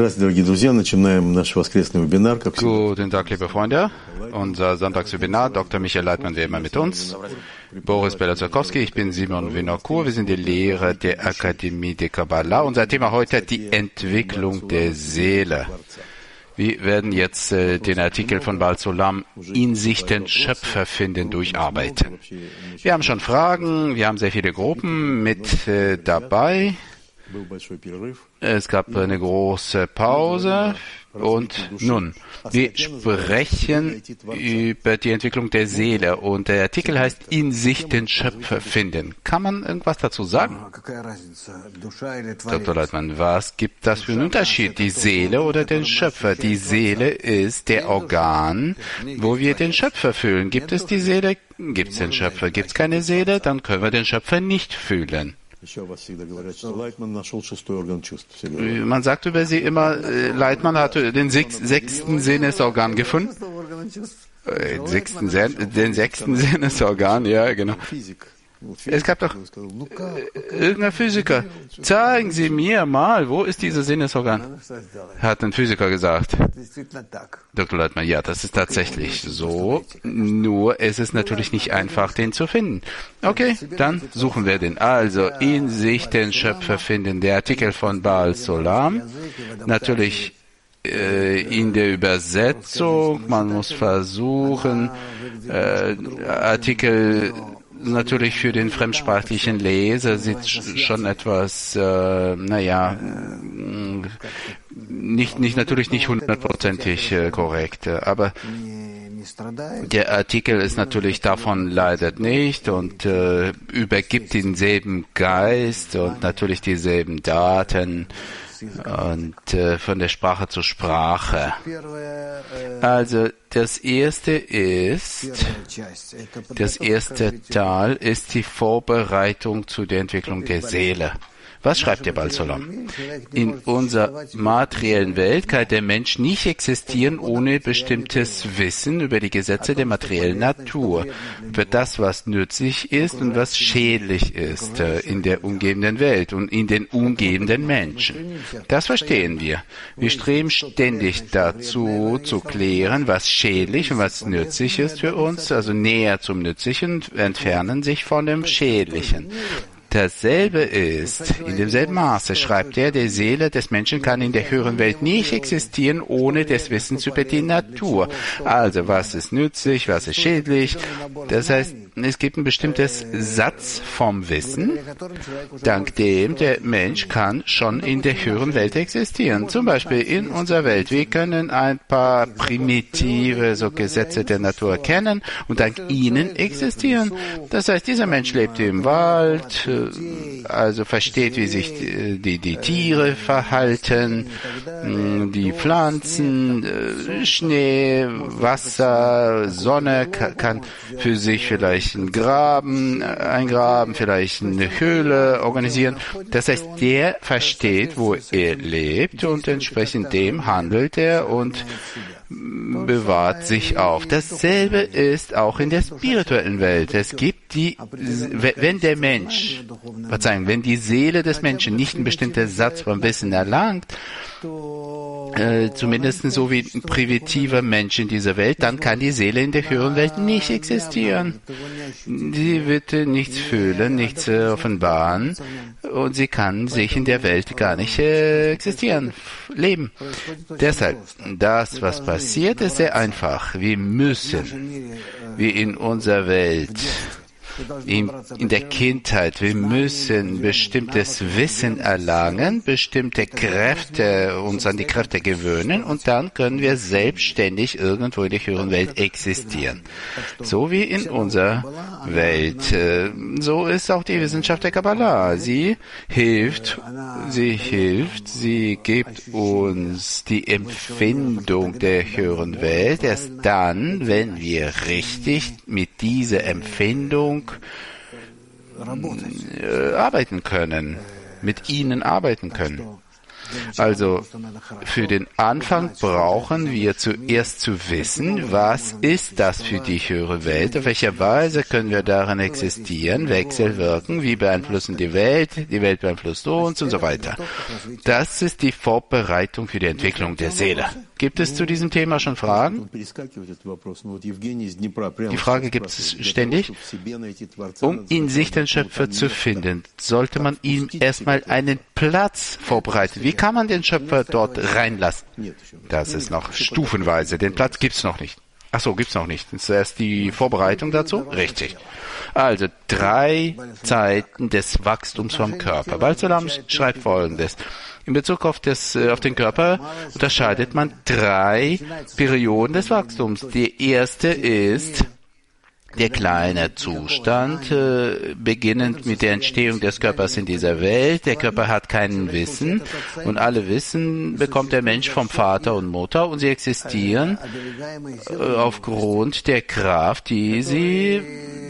Guten Tag, liebe Freunde. Unser Sonntagswebinar, Dr. Michael Leitmann, wie immer mit uns. Boris Belazakowski, ich bin Simon Winokur. Wir sind die Lehrer der Akademie der Kabbalah. Unser Thema heute die Entwicklung der Seele. Wir werden jetzt den Artikel von Baal Zolam in sich den Schöpfer finden durcharbeiten. Wir haben schon Fragen, wir haben sehr viele Gruppen mit dabei. Es gab eine große Pause und nun, wir sprechen über die Entwicklung der Seele und der Artikel heißt in sich den Schöpfer finden. Kann man irgendwas dazu sagen? Dr. Leitmann, was gibt das für einen Unterschied? Die Seele oder den Schöpfer? Die Seele ist der Organ, wo wir den Schöpfer fühlen. Gibt es die Seele? Gibt es den Schöpfer? Gibt es keine Seele? Dann können wir den Schöpfer nicht fühlen. Man sagt über sie immer, Leitmann hatte den sechsten Sinnesorgan gefunden. Den sechsten Sinnesorgan, ja, genau. Es gab doch irgendein Physiker. Zeigen Sie mir mal, wo ist dieses Sinnesorgan? Hat ein Physiker gesagt. Dr. Leitmann, ja, das ist tatsächlich so. Nur es ist natürlich nicht einfach, den zu finden. Okay, dann suchen wir den. Also, in sich den Schöpfer finden. Der Artikel von Baal Zolam. Natürlich in der Übersetzung. Man muss versuchen, Artikel natürlich für den fremdsprachlichen Leser sieht schon etwas, natürlich nicht hundertprozentig korrekt, aber der Artikel ist natürlich davon leidet nicht und übergibt denselben Geist und natürlich dieselben Daten und von der Sprache zur Sprache. Also der erste Teil ist die Vorbereitung zu der Entwicklung der Seele. Was schreibt der Baal Zolam? In unserer materiellen Welt kann der Mensch nicht existieren ohne bestimmtes Wissen über die Gesetze der materiellen Natur, über das, was nützlich ist und was schädlich ist in der umgebenden Welt und in den umgebenden Menschen. Das verstehen wir. Wir streben ständig dazu, zu klären, was schädlich und was nützlich ist für uns, also näher zum Nützlichen, entfernen sich von dem Schädlichen. Dasselbe ist, in demselben Maße schreibt er, die Seele des Menschen kann in der höheren Welt nicht existieren ohne das Wissen über die Natur. Also, was ist nützlich, was ist schädlich? Das heißt, es gibt ein bestimmtes Satz vom Wissen, dank dem der Mensch kann schon in der höheren Welt existieren. Zum Beispiel in unserer Welt. Wir können ein paar primitive Gesetze der Natur kennen und dank ihnen existieren. Das heißt, dieser Mensch lebt im Wald, also versteht, wie sich die Tiere verhalten, die Pflanzen, Schnee, Wasser, Sonne, kann für sich vielleicht einen Graben eingraben, vielleicht eine Höhle organisieren. Das heißt, der versteht, wo er lebt und entsprechend dem handelt er und bewahrt sich auf. Dasselbe ist auch in der spirituellen Welt. Es gibt wenn die Seele des Menschen nicht einen bestimmten Satz vom Wissen erlangt, zumindest so wie ein primitiver Mensch in dieser Welt, dann kann die Seele in der höheren Welt nicht existieren. Sie wird nichts fühlen, nichts offenbaren und sie kann sich in der Welt gar nicht existieren, leben. Deshalb, das, was passiert, ist sehr einfach. Wir müssen, wie in unserer Welt, in der Kindheit, wir müssen bestimmtes Wissen erlangen, bestimmte Kräfte, uns an die Kräfte gewöhnen und dann können wir selbstständig irgendwo in der höheren Welt existieren. So wie in unserer Welt. So ist auch die Wissenschaft der Kabbalah. Sie hilft, sie gibt uns die Empfindung der höheren Welt. Erst dann, wenn wir richtig mit dieser Empfindung arbeiten können, mit ihnen arbeiten können. Also für den Anfang brauchen wir zuerst zu wissen, was ist das für die höhere Welt, auf welche Weise können wir darin existieren, wechselwirken, wie beeinflussen die Welt beeinflusst uns und so weiter. Das ist die Vorbereitung für die Entwicklung der Seele. Gibt es zu diesem Thema schon Fragen? Die Frage gibt es ständig. Um in sich den Schöpfer zu finden, sollte man ihm erstmal einen Platz vorbereiten. Wie kann man den Schöpfer dort reinlassen? Das ist noch stufenweise. Den Platz gibt's noch nicht. Ach so, gibt's noch nicht. Das ist erst die Vorbereitung dazu? Richtig. Also 3 Zeiten des Wachstums vom Körper. Balsalam schreibt Folgendes. In Bezug auf den Körper unterscheidet man 3 Perioden des Wachstums. Die erste ist der kleine Zustand, beginnend mit der Entstehung des Körpers in dieser Welt. Der Körper hat kein Wissen und alle Wissen bekommt der Mensch vom Vater und Mutter und sie existieren aufgrund der Kraft, die sie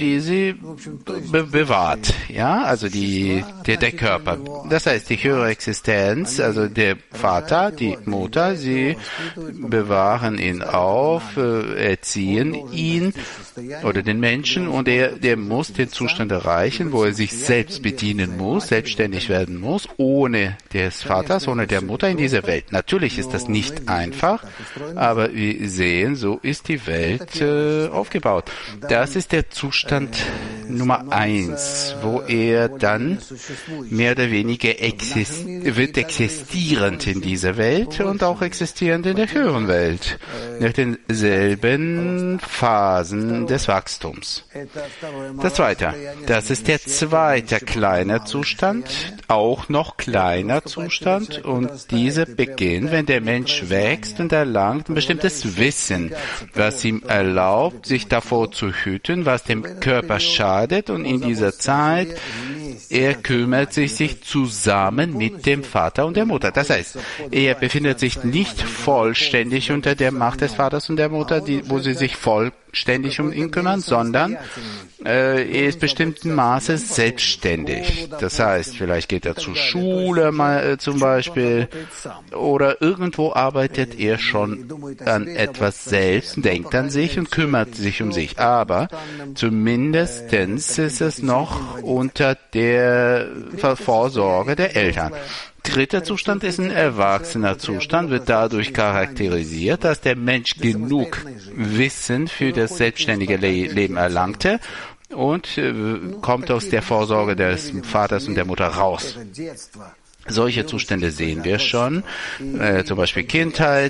bewahrt. Ja, also der Körper. Das heißt, die höhere Existenz, also der Vater, die Mutter, sie bewahren ihn auf, erziehen ihn oder den Menschen und der muss den Zustand erreichen, wo er sich selbst bedienen muss, selbstständig werden muss, ohne des Vaters, ohne der Mutter in dieser Welt. Natürlich ist das nicht einfach, aber wir sehen, so ist die Welt aufgebaut. Das ist der Zustand Nummer 1, wo er dann mehr oder weniger wird existierend in dieser Welt und auch existierend in der höheren Welt, nach denselben Phasen des Wachstums. Das zweite, das ist der zweite kleine Zustand, auch noch kleiner Zustand und diese beginnt, wenn der Mensch wächst und erlangt ein bestimmtes Wissen, was ihm erlaubt, sich davor zu hüten, was dem Körper schadet und in dieser Zeit er kümmert sich zusammen mit dem Vater und der Mutter. Das heißt, er befindet sich nicht vollständig unter der Macht des Vaters und der Mutter, wo sie sich vollständig um ihn kümmern, sondern er ist bestimmten Maßes selbstständig. Das heißt, vielleicht geht er zur Schule zum Beispiel oder irgendwo arbeitet er schon an etwas selbst, denkt an sich und kümmert sich um sich. Aber zumindestens ist es noch unter der Vorsorge der Eltern. Dritter Zustand ist ein erwachsener Zustand, wird dadurch charakterisiert, dass der Mensch genug Wissen für das selbstständige Leben erlangte und kommt aus der Vorsorge des Vaters und der Mutter raus. Solche Zustände sehen wir schon, zum Beispiel Kindheit,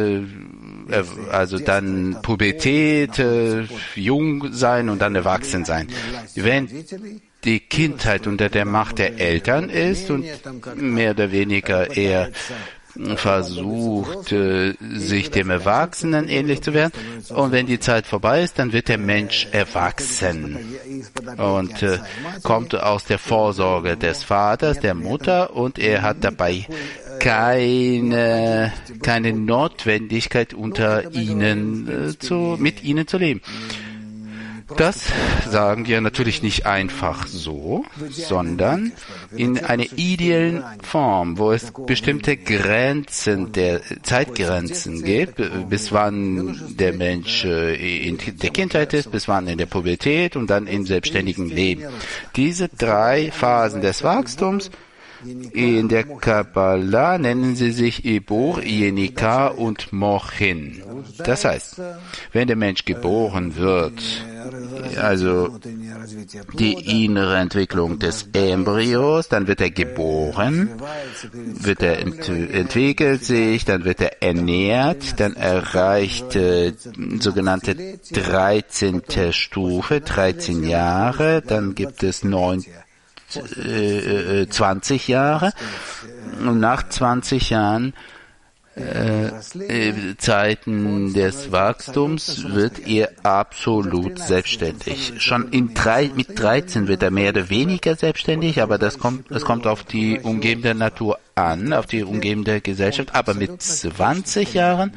also dann Pubertät, jung sein und dann erwachsen sein. Wenn die Kindheit unter der Macht der Eltern ist und mehr oder weniger er versucht, sich dem Erwachsenen ähnlich zu werden. Und wenn die Zeit vorbei ist, dann wird der Mensch erwachsen und kommt aus der Vorsorge des Vaters, der Mutter und er hat dabei keine Notwendigkeit mit ihnen zu leben. Das sagen wir natürlich nicht einfach so, sondern in einer ideellen Form, wo es bestimmte Zeitgrenzen gibt, bis wann der Mensch in der Kindheit ist, bis wann in der Pubertät und dann im selbstständigen Leben. Diese 3 Phasen des Wachstums in der Kabbalah nennen sie sich Ibur, Yenika und Mochin. Das heißt, wenn der Mensch geboren wird, also die innere Entwicklung des Embryos, dann wird er geboren, entwickelt sich, dann wird er ernährt, dann erreicht sogenannte 13. Stufe, 13 Jahre, dann gibt es 20 Jahre und nach 20 Jahren Zeiten des Wachstums wird er absolut selbstständig. Schon mit 13 wird er mehr oder weniger selbstständig, aber es kommt auf die umgebende Natur an auf die umgebende Gesellschaft, aber mit 20 Jahren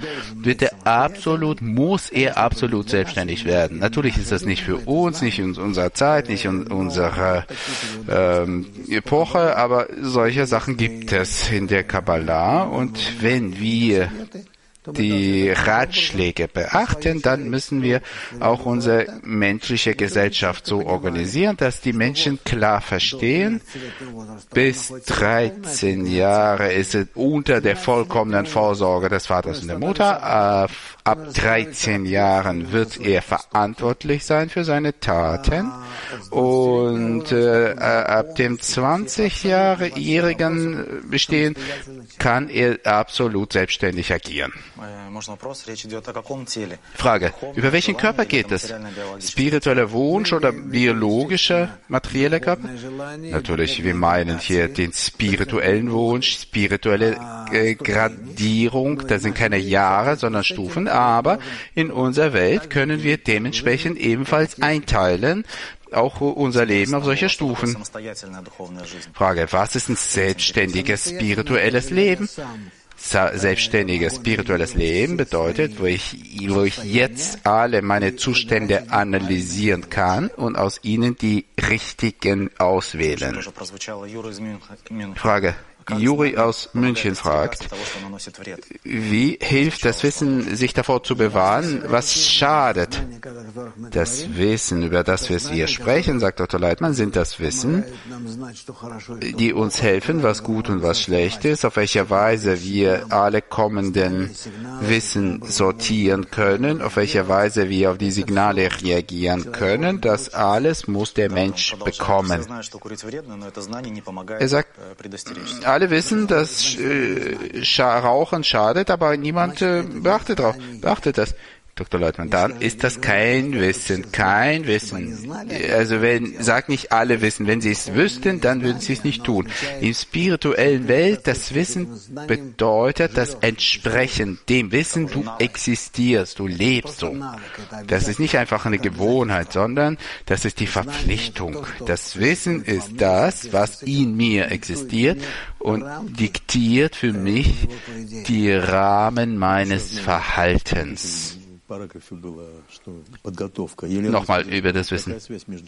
muss er absolut selbstständig werden. Natürlich ist das nicht für uns, nicht in unserer Zeit, nicht in unserer Epoche, aber solche Sachen gibt es in der Kabbalah, und wenn wir die Ratschläge beachten, dann müssen wir auch unsere menschliche Gesellschaft so organisieren, dass die Menschen klar verstehen, bis 13 Jahre ist es unter der vollkommenen Vorsorge des Vaters und der Mutter. Ab 13 Jahren wird er verantwortlich sein für seine Taten, und ab dem 20-jährigen Bestehen kann er absolut selbstständig agieren. Frage: Über welchen Körper geht es? Spiritueller Wunsch oder biologischer, materieller Körper? Natürlich, wir meinen hier den spirituellen Wunsch, spirituelle Gradierung. Das sind keine Jahre, sondern Stufen. Aber in unserer Welt können wir dementsprechend ebenfalls einteilen, auch unser Leben auf solche Stufen. Frage: Was ist ein selbstständiges spirituelles Leben? Selbstständiges spirituelles Leben bedeutet, wo ich jetzt alle meine Zustände analysieren kann und aus ihnen die richtigen auswählen. Frage: Juri aus München fragt, wie hilft das Wissen, sich davor zu bewahren, was schadet? Das Wissen, über das wir hier sprechen, sagt Dr. Leitmann, sind das Wissen, die uns helfen, was gut und was schlecht ist, auf welche Weise wir alle kommenden Wissen sortieren können, auf welche Weise wir auf die Signale reagieren können. Das alles muss der Mensch bekommen. Er sagt, alle wissen, dass Rauchen schadet, aber niemand beachtet das. Dr. Leutmann, dann ist das kein Wissen. Also sagt nicht alle wissen. Wenn sie es wüssten, dann würden sie es nicht tun. In spirituellen Welt, das Wissen bedeutet das Entsprechen dem Wissen, du existierst, du lebst so. Das ist nicht einfach eine Gewohnheit, sondern das ist die Verpflichtung. Das Wissen ist das, was in mir existiert und diktiert für mich die Rahmen meines Verhaltens. Nochmal über das Wissen.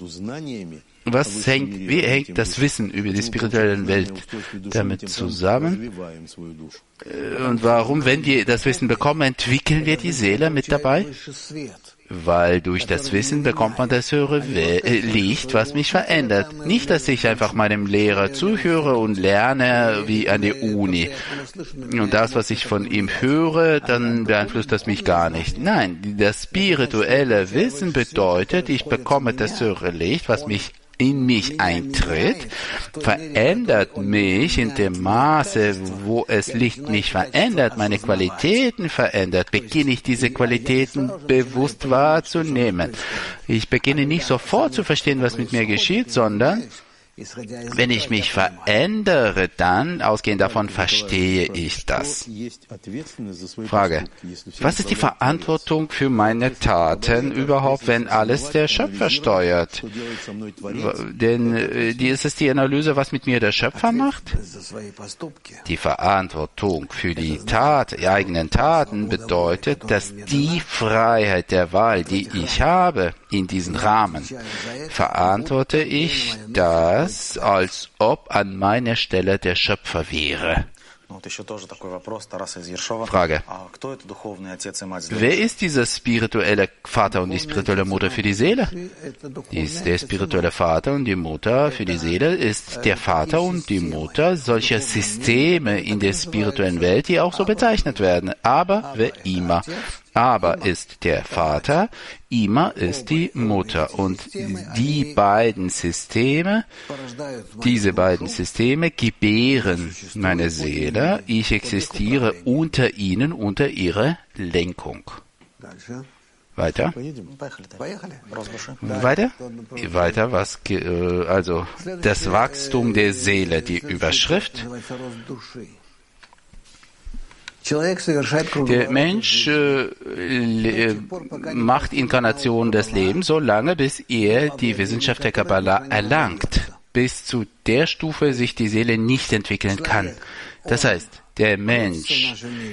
Wie hängt das Wissen über die spirituelle Welt damit zusammen? Und warum, wenn wir das Wissen bekommen, entwickeln wir die Seele mit dabei? Weil durch das Wissen bekommt man das höhere Licht, was mich verändert. Nicht, dass ich einfach meinem Lehrer zuhöre und lerne wie an der Uni. Und das, was ich von ihm höre, dann beeinflusst das mich gar nicht. Nein, das spirituelle Wissen bedeutet, ich bekomme das höhere Licht, was mich in mich eintritt, verändert mich in dem Maße, wo es Licht mich verändert, meine Qualitäten verändert, beginne ich diese Qualitäten bewusst wahrzunehmen. Ich beginne nicht sofort zu verstehen, was mit mir geschieht, sondern wenn ich mich verändere, dann, ausgehend davon, verstehe ich das. Frage: Was ist die Verantwortung für meine Taten überhaupt, wenn alles der Schöpfer steuert? Denn ist es die Analyse, was mit mir der Schöpfer macht? Die Verantwortung für die eigenen Taten bedeutet, dass die Freiheit der Wahl, die ich habe, in diesen Rahmen, verantworte ich das, als ob an meiner Stelle der Schöpfer wäre. Frage: Wer ist dieser spirituelle Vater und die spirituelle Mutter für die Seele? Der spirituelle Vater und die Mutter für die Seele ist der Vater und die Mutter solcher Systeme in der spirituellen Welt, die auch so bezeichnet werden. Aber wer immer. Aber ist der Vater, Ima ist die Mutter. Und diese beiden Systeme gebären meine Seele. Ich existiere unter ihnen, unter ihrer Lenkung. Weiter? Weiter, also das Wachstum der Seele, die Überschrift. Der Mensch macht Inkarnation des Lebens so lange, bis er die Wissenschaft der Kabbalah erlangt. Bis zu der Stufe sich die Seele nicht entwickeln kann. Das heißt, der Mensch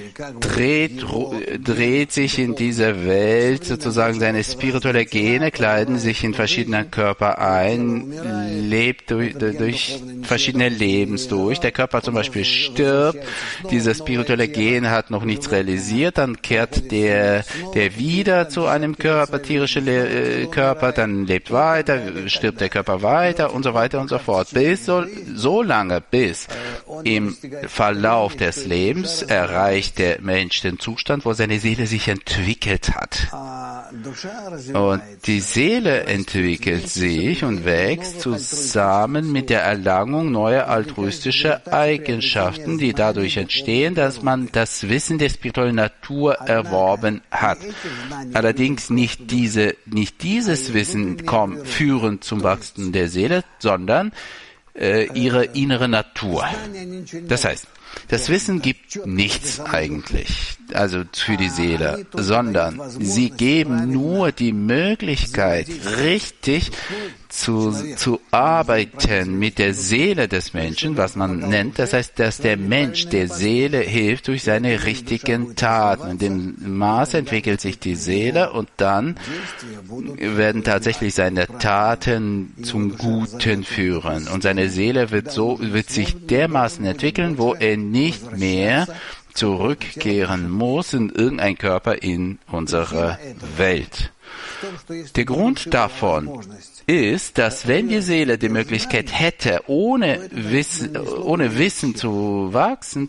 dreht sich in dieser Welt, sozusagen seine spirituelle Gene kleiden sich in verschiedene Körper ein, lebt durch verschiedene Lebens durch. Der Körper zum Beispiel stirbt, dieser spirituelle Gen hat noch nichts realisiert, dann kehrt der wieder zu einem Körper, tierischen Körper, dann lebt weiter, stirbt der Körper weiter und so weiter und so fort. Bis so lange, bis im Verlauf des Lebens erreicht der Mensch den Zustand, wo seine Seele sich entwickelt hat. Und die Seele entwickelt sich und wächst zusammen mit der Erlangung neuer altruistischer Eigenschaften, die dadurch entstehen, dass man das Wissen der spirituellen Natur erworben hat. Allerdings nicht dieses Wissen führen zum Wachstum der Seele, sondern ihre innere Natur. Das heißt, das Wissen gibt nichts eigentlich, also für die Seele, sondern sie geben nur die Möglichkeit, richtig zu arbeiten mit der Seele des Menschen, was man nennt. Das heißt, dass der Mensch der Seele hilft durch seine richtigen Taten. In dem Maße entwickelt sich die Seele und dann werden tatsächlich seine Taten zum Guten führen. Und seine Seele wird sich dermaßen entwickeln, wo er nicht mehr zurückkehren muss in irgendein Körper in unserer Welt. Der Grund davon ist, dass wenn die Seele die Möglichkeit hätte, ohne Wissen zu wachsen,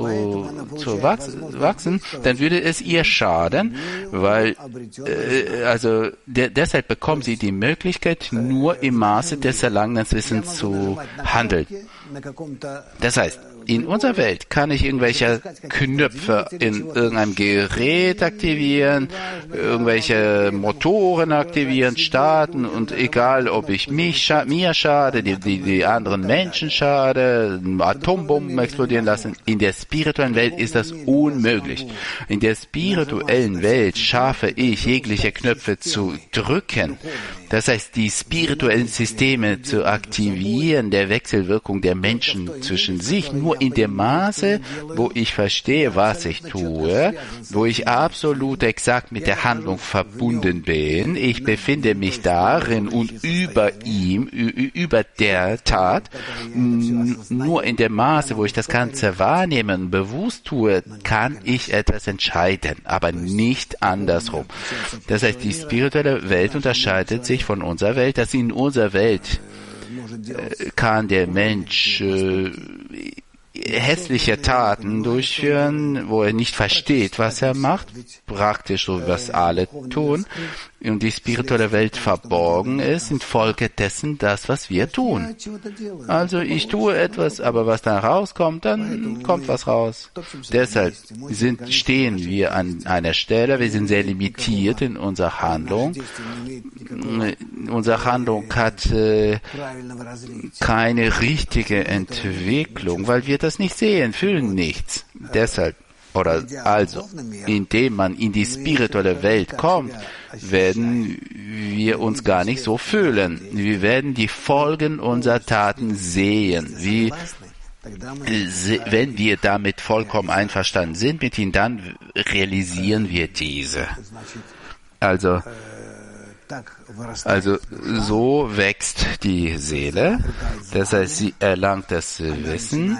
dann würde es ihr schaden, weil deshalb bekommt sie die Möglichkeit, nur im Maße des erlangenen Wissens zu handeln. Das heißt, in unserer Welt kann ich irgendwelche Knöpfe in irgendeinem Gerät aktivieren, irgendwelche Motoren aktivieren, starten und egal, ob ich mir schade, die anderen Menschen schade, Atombomben explodieren lassen. In der spirituellen Welt ist das unmöglich. In der spirituellen Welt schaffe ich, jegliche Knöpfe zu drücken. Das heißt, die spirituellen Systeme zu aktivieren, der Wechselwirkung der Menschen zwischen sich, nur in dem Maße, wo ich verstehe, was ich tue, wo ich absolut exakt mit der Handlung verbunden bin. Ich befinde mich darin und über der Tat. Nur in dem Maße, wo ich das Ganze wahrnehmen, bewusst tue, kann ich etwas entscheiden, aber nicht andersrum. Das heißt, die spirituelle Welt unterscheidet sich von unserer Welt, dass in unserer Welt kann der Mensch hässliche Taten durchführen, wo er nicht versteht, was er macht, praktisch so, was alle tun, und die spirituelle Welt verborgen ist, infolgedessen das, was wir tun. Also ich tue etwas, aber was dann rauskommt, dann kommt was raus. Deshalb stehen wir an einer Stelle, wir sind sehr limitiert in unserer Handlung. Unsere Handlung hat keine richtige Entwicklung, weil wir das nicht sehen, fühlen nichts. Deshalb, indem man in die spirituelle Welt kommt, werden wir uns gar nicht so fühlen. Wir werden die Folgen unserer Taten sehen. Wenn wir damit vollkommen einverstanden sind mit ihnen, dann realisieren wir diese. Also so wächst die Seele, das heißt, sie erlangt das Wissen,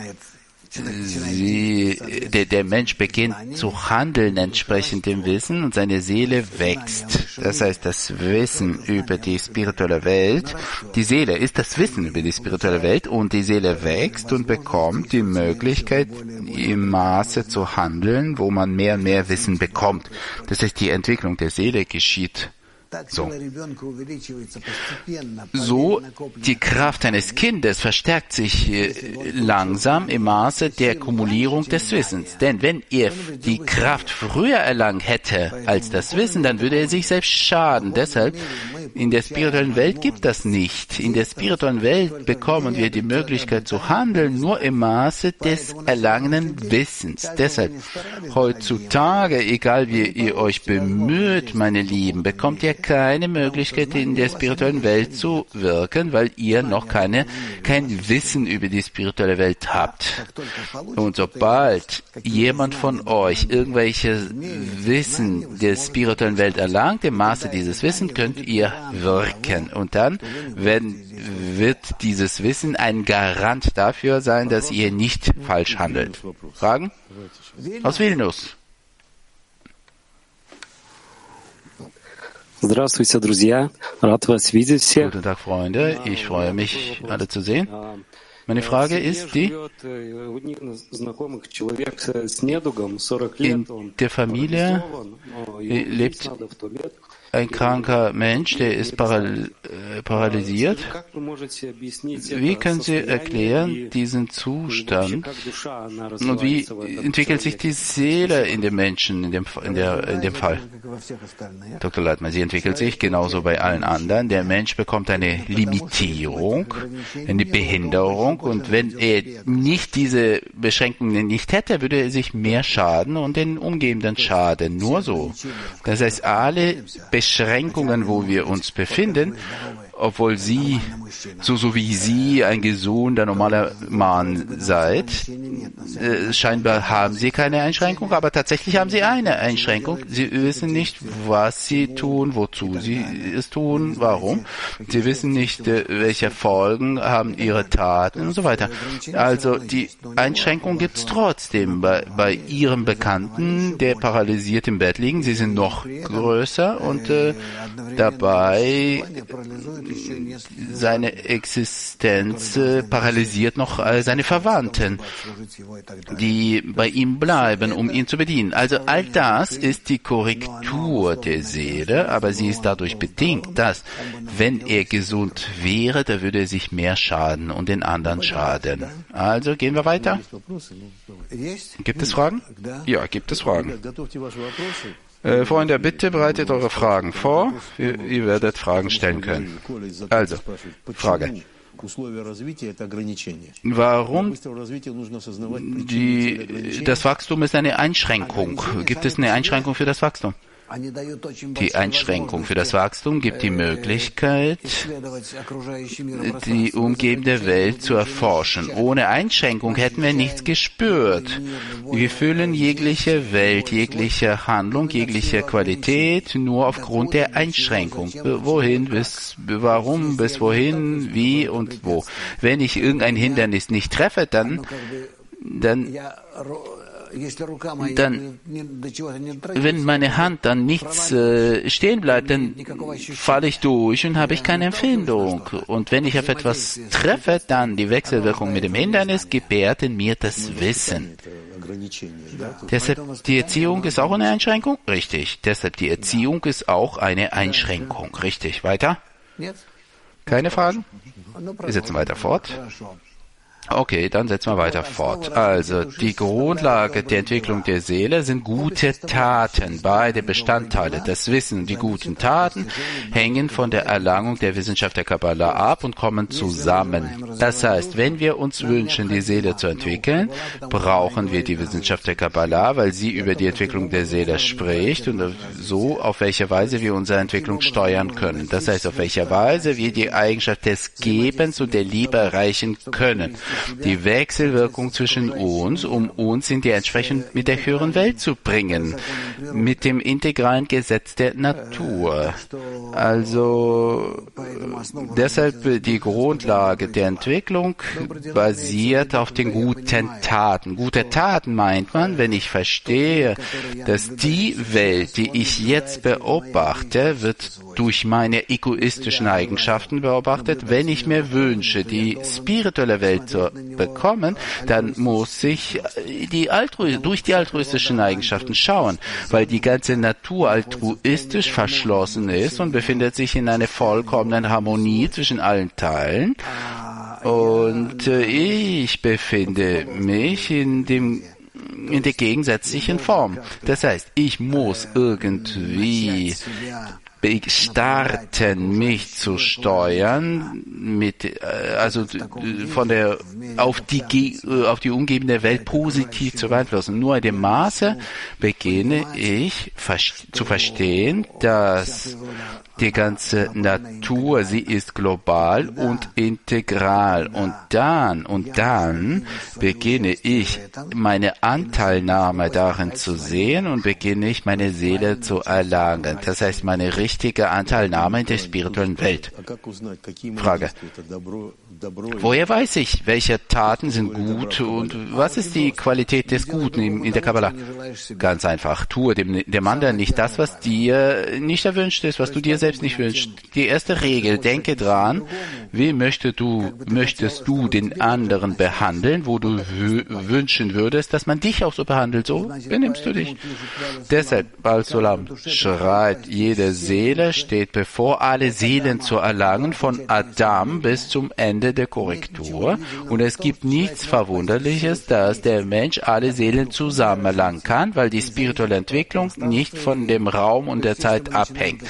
der Mensch beginnt zu handeln entsprechend dem Wissen und seine Seele wächst. Das heißt, das Wissen über die spirituelle Welt, die Seele ist das Wissen über die spirituelle Welt und die Seele wächst und bekommt die Möglichkeit, im Maße zu handeln, wo man mehr und mehr Wissen bekommt. Das heißt, die Entwicklung der Seele geschieht so, die Kraft eines Kindes verstärkt sich langsam im Maße der Kumulierung des Wissens. Denn wenn er die Kraft früher erlangt hätte als das Wissen, dann würde er sich selbst schaden. Deshalb In der spirituellen Welt gibt das nicht. In der spirituellen Welt bekommen wir die Möglichkeit zu handeln nur im Maße des erlangenen Wissens. Deshalb, heutzutage, egal wie ihr euch bemüht, meine Lieben, bekommt ihr keine Möglichkeit, in der spirituellen Welt zu wirken, weil ihr noch kein Wissen über die spirituelle Welt habt. Und sobald jemand von euch irgendwelches Wissen der spirituellen Welt erlangt, im Maße dieses Wissens könnt ihr wirken. Und dann wird dieses Wissen ein Garant dafür sein, dass ihr nicht falsch handelt. Fragen? Aus Vilnius. Здравствуйте, друзья. Рад вас видеть всех. Guten Tag, Freunde. Ich freue mich, alle zu sehen. Meine Frage ist die, in der Familie lebt ein kranker Mensch, der ist paralysiert. Wie können Sie erklären diesen Zustand? Und wie entwickelt sich die Seele in dem Menschen in dem Fall? Dr. Leitmann, sie entwickelt sich genauso bei allen anderen. Der Mensch bekommt eine Limitierung, eine Behinderung, und wenn er nicht diese Beschränkungen nicht hätte, würde er sich mehr schaden und den Umgebenden schaden. Nur so. Das heißt, alle Beschränkungen, wo wir uns befinden, obwohl Sie, so wie Sie ein gesunder, normaler Mann seid, scheinbar haben Sie keine Einschränkung, aber tatsächlich haben Sie eine Einschränkung. Sie wissen nicht, was Sie tun, wozu Sie es tun, warum. Sie wissen nicht, welche Folgen haben Ihre Taten und so weiter. Also die Einschränkung gibt es trotzdem. Bei Ihrem Bekannten, der paralysiert im Bett liegt, Sie sind noch größer und dabei seine Existenz paralysiert noch seine Verwandten, die bei ihm bleiben, um ihn zu bedienen. Also all das ist die Korrektur der Seele, aber sie ist dadurch bedingt, dass, wenn er gesund wäre, da würde er sich mehr schaden und den anderen schaden. Also gehen wir weiter. Gibt es Fragen? Ja, gibt es Fragen. Freunde, bitte bereitet eure Fragen vor. Ihr werdet Fragen stellen können. Also, Frage. Warum das Wachstum ist eine Einschränkung? Gibt es eine Einschränkung für das Wachstum? Die Einschränkung für das Wachstum gibt die Möglichkeit, die umgebende Welt zu erforschen. Ohne Einschränkung hätten wir nichts gespürt. Wir fühlen jegliche Welt, jegliche Handlung, jegliche Qualität nur aufgrund der Einschränkung. Wohin, warum, bis wohin, wie und wo. Wenn ich irgendein Hindernis nicht treffe, dann wenn meine Hand dann nichts stehen bleibt, dann falle ich durch und habe ich keine Empfindung. Und wenn ich auf etwas treffe, dann die Wechselwirkung mit dem Hindernis gebärt in mir das Wissen. Deshalb die Erziehung ist auch eine Einschränkung? Richtig. Deshalb die Erziehung ist auch eine Einschränkung. Richtig. Weiter? Keine Fragen? Wir setzen weiter fort. Okay, dann setzen wir weiter fort. Also, die Grundlage der Entwicklung der Seele sind gute Taten. Beide Bestandteile, das Wissen und die guten Taten, hängen von der Erlangung der Wissenschaft der Kabbalah ab und kommen zusammen. Das heißt, wenn wir uns wünschen, die Seele zu entwickeln, brauchen wir die Wissenschaft der Kabbalah, weil sie über die Entwicklung der Seele spricht und so, auf welche Weise wir unsere Entwicklung steuern können. Das heißt, auf welche Weise wir die Eigenschaft des Gebens und der Liebe erreichen können. Die Wechselwirkung zwischen uns, um uns in die entsprechend mit der höheren Welt zu bringen, mit dem integralen Gesetz der Natur. Also deshalb die Grundlage der Entwicklung basiert auf den guten Taten. Gute Taten meint man, wenn ich verstehe, dass die Welt, die ich jetzt beobachte, wird durch meine egoistischen Eigenschaften beobachtet. Wenn ich mir wünsche, die spirituelle Welt zu bekommen, dann muss ich durch die altruistischen Eigenschaften schauen, weil die ganze Natur altruistisch verschlossen ist und befindet sich in einer vollkommenen Harmonie zwischen allen Teilen. Und ich befinde mich in der gegensätzlichen Form. Das heißt, ich muss irgendwie starten, mich zu steuern, auf die umgebende Welt positiv zu beeinflussen. Nur in dem Maße beginne ich zu verstehen, dass die ganze Natur, sie ist global und integral. Und dann beginne ich meine Anteilnahme darin zu sehen und beginne ich meine Seele zu erlangen. Das heißt, meine richtige Anteilnahme in der spirituellen Welt. Frage. Woher weiß ich, welche Taten sind gut und was ist die Qualität des Guten in der Kabbalah? Ganz einfach. Tue dem anderen nicht das, was dir nicht erwünscht ist, was du dir selbst nicht wünschst. Die erste Regel, denke dran, wie möchtest du den anderen behandeln, wo du wünschen würdest, dass man dich auch so behandelt. So benimmst du dich. Deshalb, Baal Sulam schreibt, jede Seele steht bevor, alle Seelen zu erlangen, von Adam bis zum Ende der Korrektur. Und es gibt nichts Verwunderliches, dass der Mensch alle Seelen zusammen erlangen kann, weil die spirituelle Entwicklung nicht von dem Raum und der Zeit abhängt.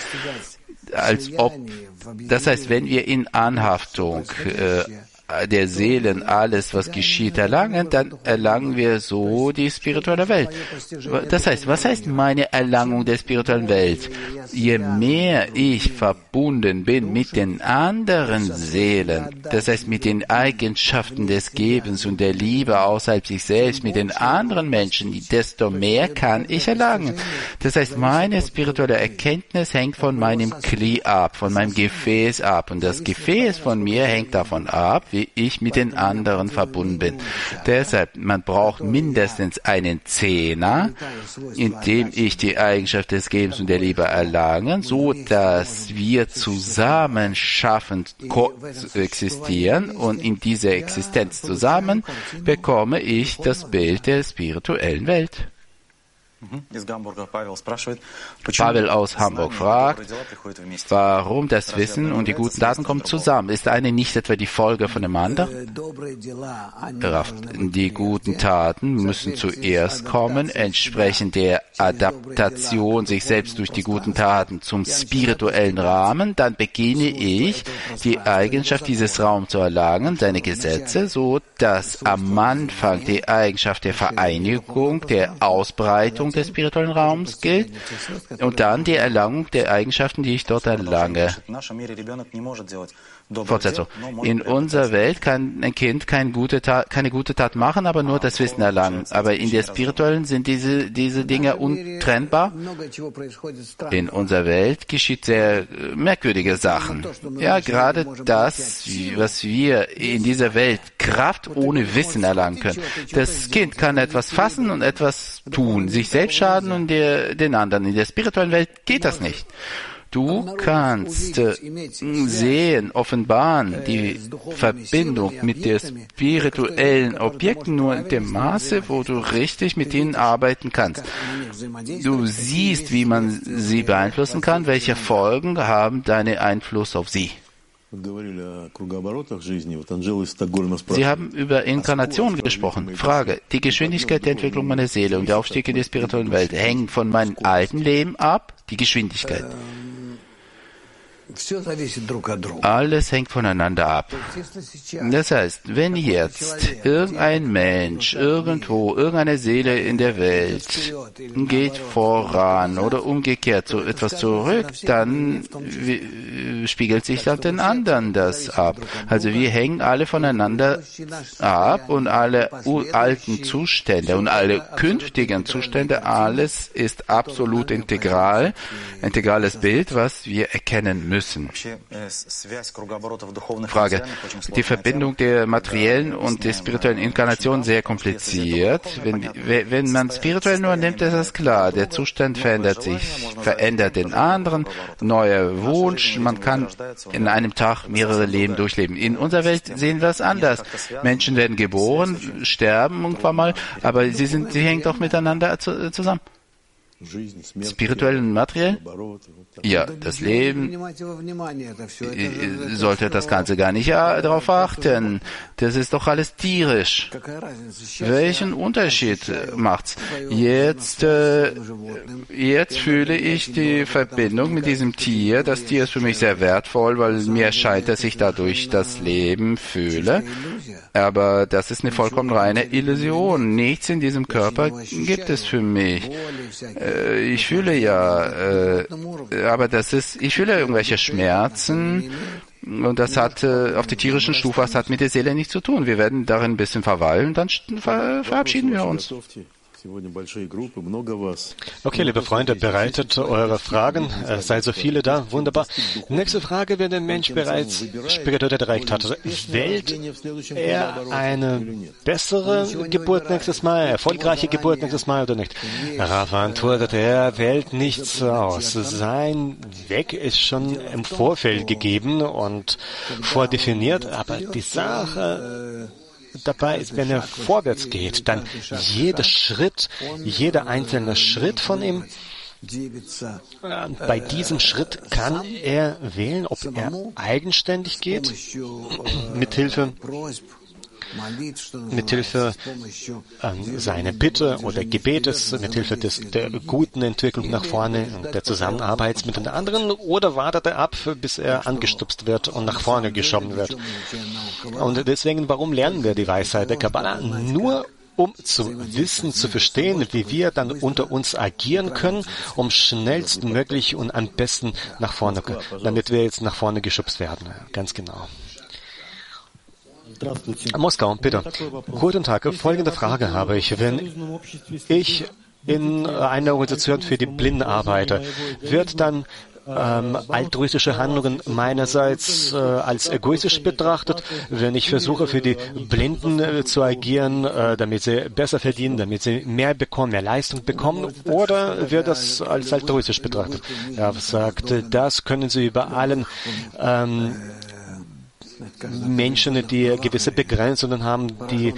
Das heißt, wenn wir in Anhaftung der Seelen alles, was geschieht, erlangen, dann erlangen wir so die spirituelle Welt. Das heißt, was heißt meine Erlangung der spirituellen Welt? Je mehr ich verbunden bin mit den anderen Seelen, das heißt mit den Eigenschaften des Gebens und der Liebe außerhalb sich selbst, mit den anderen Menschen, desto mehr kann ich erlangen. Das heißt, meine spirituelle Erkenntnis hängt von meinem Kli ab, von meinem Gefäß ab. Und das Gefäß von mir hängt davon ab, wie ich mit den anderen verbunden bin. Deshalb, man braucht mindestens einen Zehner, in dem ich die Eigenschaft des Gebens und der Liebe erlange, so dass wir zusammen schaffen, koexistieren, und in dieser Existenz zusammen bekomme ich das Bild der spirituellen Welt. Pavel aus Hamburg fragt, warum das Wissen und die guten Taten kommen zusammen. Ist eine nicht etwa die Folge von dem anderen? Die guten Taten müssen zuerst kommen, entsprechend der Adaptation sich selbst durch die guten Taten zum spirituellen Rahmen. Dann beginne ich, die Eigenschaft dieses Raums zu erlangen, seine Gesetze, so dass am Anfang die Eigenschaft der Vereinigung, der Ausbreitung des spirituellen Raums gilt und dann die Erlangung der Eigenschaften, die ich dort erlange. Fortsetzung. In unserer Welt kann ein Kind keine gute Tat machen, aber nur das Wissen erlangen. Aber in der spirituellen sind diese Dinge untrennbar. In unserer Welt geschieht sehr merkwürdige Sachen. Ja, gerade das, was wir in dieser Welt Kraft ohne Wissen erlangen können. Das Kind kann etwas fassen und etwas tun, sich selbst schaden und den anderen. In der spirituellen Welt geht das nicht. Du kannst sehen, offenbaren die Verbindung mit den spirituellen Objekten nur in dem Maße, wo du richtig mit ihnen arbeiten kannst. Du siehst, wie man sie beeinflussen kann, welche Folgen haben deine Einfluss auf sie. Sie haben über Inkarnation gesprochen. Frage, die Geschwindigkeit der Entwicklung meiner Seele und der Aufstieg in die spirituelle Welt hängen von meinem alten Leben ab? Die Geschwindigkeit. Alles hängt voneinander ab. Das heißt, wenn jetzt irgendein Mensch irgendwo, irgendeine Seele in der Welt geht voran oder umgekehrt so etwas zurück, dann spiegelt sich dann den anderen das ab. Also wir hängen alle voneinander ab und alle alten Zustände und alle künftigen Zustände, alles ist absolut integrales Bild, was wir erkennen müssen. Frage. Die Verbindung der materiellen und der spirituellen Inkarnation sehr kompliziert. Wenn man spirituell nur nimmt, ist das klar. Der Zustand verändert sich, verändert den anderen, neuer Wunsch. Man kann in einem Tag mehrere Leben durchleben. In unserer Welt sehen wir es anders. Menschen werden geboren, sterben irgendwann mal, aber sie hängen doch miteinander zusammen. Spirituell und materiell? Ja, das Leben sollte das Ganze gar nicht darauf achten. Das ist doch alles tierisch. Welchen Unterschied macht's? Jetzt fühle ich die Verbindung mit diesem Tier. Das Tier ist für mich sehr wertvoll, weil mir erscheint, dass ich dadurch das Leben fühle. Aber das ist eine vollkommen reine Illusion. Nichts in diesem Körper gibt es für mich. Ich fühle aber ich fühle irgendwelche Schmerzen und das hat auf der tierischen Stufe, das hat mit der Seele nichts zu tun. Wir werden darin ein bisschen verweilen, dann verabschieden wir uns. Okay, liebe Freunde, bereitet eure Fragen. Es seid so viele da. Wunderbar. Nächste Frage, wenn der Mensch bereits spirituell erreicht hat. Wählt er eine bessere Geburt nächstes Mal, erfolgreiche Geburt nächstes Mal oder nicht? Rav antwortet, er wählt nichts aus. Sein Weg ist schon im Vorfeld gegeben und vordefiniert, aber die Sache dabei ist, wenn er vorwärts geht, dann jeder einzelne Schritt von ihm, bei diesem Schritt kann er wählen, ob er eigenständig geht, mithilfe seiner Bitte oder Gebetes, mithilfe der guten Entwicklung nach vorne und der Zusammenarbeit mit den anderen, oder wartet er ab, bis er angestupst wird und nach vorne geschoben wird. Und deswegen, warum lernen wir die Weisheit der Kabbala? Nur um zu wissen, zu verstehen, wie wir dann unter uns agieren können, um schnellstmöglich und am besten nach vorne, damit wir jetzt nach vorne geschubst werden. Ganz genau. Moskau, bitte. Guten Tag. Folgende Frage habe ich. Wenn ich in einer Organisation für die Blinden arbeite, wird dann altruistische Handlungen meinerseits als egoistisch betrachtet, wenn ich versuche, für die Blinden zu agieren, damit sie besser verdienen, damit sie mehr bekommen, mehr Leistung bekommen, oder wird das als altruistisch betrachtet? Er sagt, das können Sie über allen Menschen, die gewisse Begrenzungen haben, die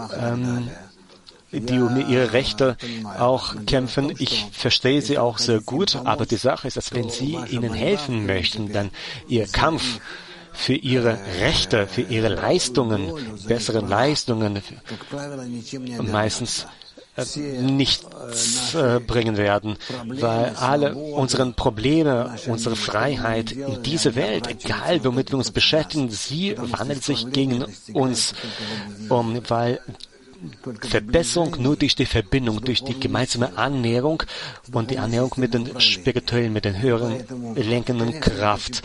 um ihre Rechte auch kämpfen. Ich verstehe sie auch sehr gut, aber die Sache ist, dass wenn Sie ihnen helfen möchten, dann Ihr Kampf für Ihre Rechte, für Ihre Leistungen, besseren Leistungen, meistens nichts bringen werden, weil alle unsere Probleme, unsere Freiheit in dieser Welt, egal womit wir uns beschäftigen, sie wandelt sich gegen uns um, weil Verbesserung nur durch die Verbindung, durch die gemeinsame Annäherung und die Annäherung mit den spirituellen, mit den höheren lenkenden Kraft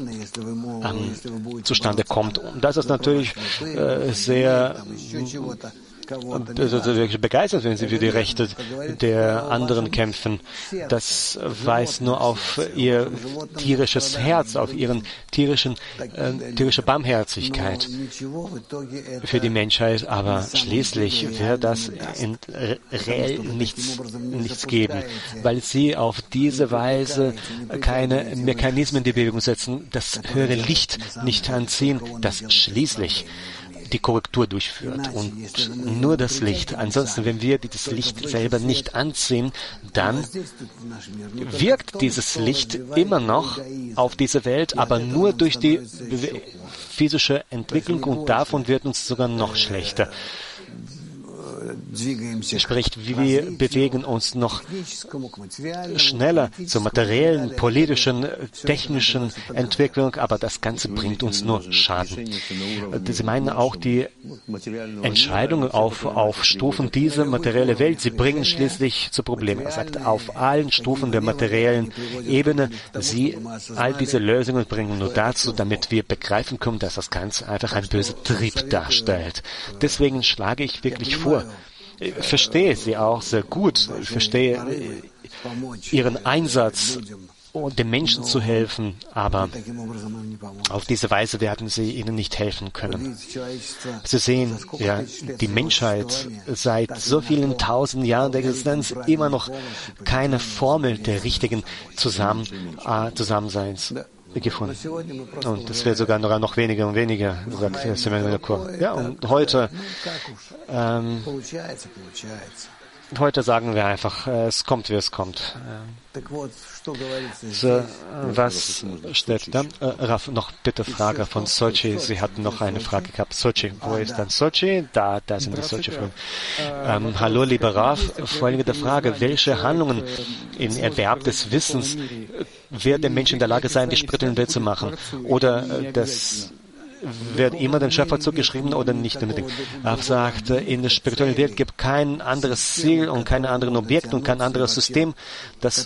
zustande kommt. Und das ist natürlich sehr wirklich begeistert, wenn sie für die Rechte der anderen kämpfen. Das weist nur auf ihr tierisches Herz, auf ihren tierische Barmherzigkeit für die Menschheit. Aber schließlich wird das reell nichts geben, weil sie auf diese Weise keine Mechanismen in die Bewegung setzen, das höhere Licht nicht anziehen, das schließlich die Korrektur durchführt und nur das Licht. Ansonsten, wenn wir dieses Licht selber nicht anziehen, dann wirkt dieses Licht immer noch auf diese Welt, aber nur durch die physische Entwicklung, und davon wird uns sogar noch schlechter. Sprich, wir bewegen uns noch schneller zur materiellen, politischen, technischen Entwicklung, aber das Ganze bringt uns nur Schaden. Sie meinen auch die Entscheidungen auf Stufen dieser materiellen Welt, sie bringen schließlich zu Problemen. Er sagt, auf allen Stufen der materiellen Ebene, all diese Lösungen bringen nur dazu, damit wir begreifen können, dass das Ganze einfach ein böser Trieb darstellt. Deswegen schlage ich wirklich vor, ich verstehe Sie auch sehr gut. Ich verstehe Ihren Einsatz, den Menschen zu helfen, aber auf diese Weise werden Sie ihnen nicht helfen können. Sie sehen, ja, die Menschheit seit so vielen tausend Jahren der Existenz immer noch keine Formel der richtigen Zusammenseins gefunden. Und es wird sogar noch weniger und weniger, sagt Semyon Melancthon. Ja, und heute Heute sagen wir einfach, es kommt, wie es kommt. So, was steht dann? Raf, noch bitte Frage von Sochi. Sie hatten noch eine Frage gehabt. Sochi, wo ist dann Sochi? Da sind die Sochi-Fragen. Hallo, lieber Raf. Folgende Frage. Welche Handlungen in Erwerb des Wissens wird der Mensch in der Lage sein, die spirituelle Welt zu machen? Oder das wird immer dem Schöpfer zugeschrieben oder nicht unbedingt. Raf sagt, in der spirituellen Welt gibt kein anderes Ziel und keine anderen Objekte und kein anderes System, das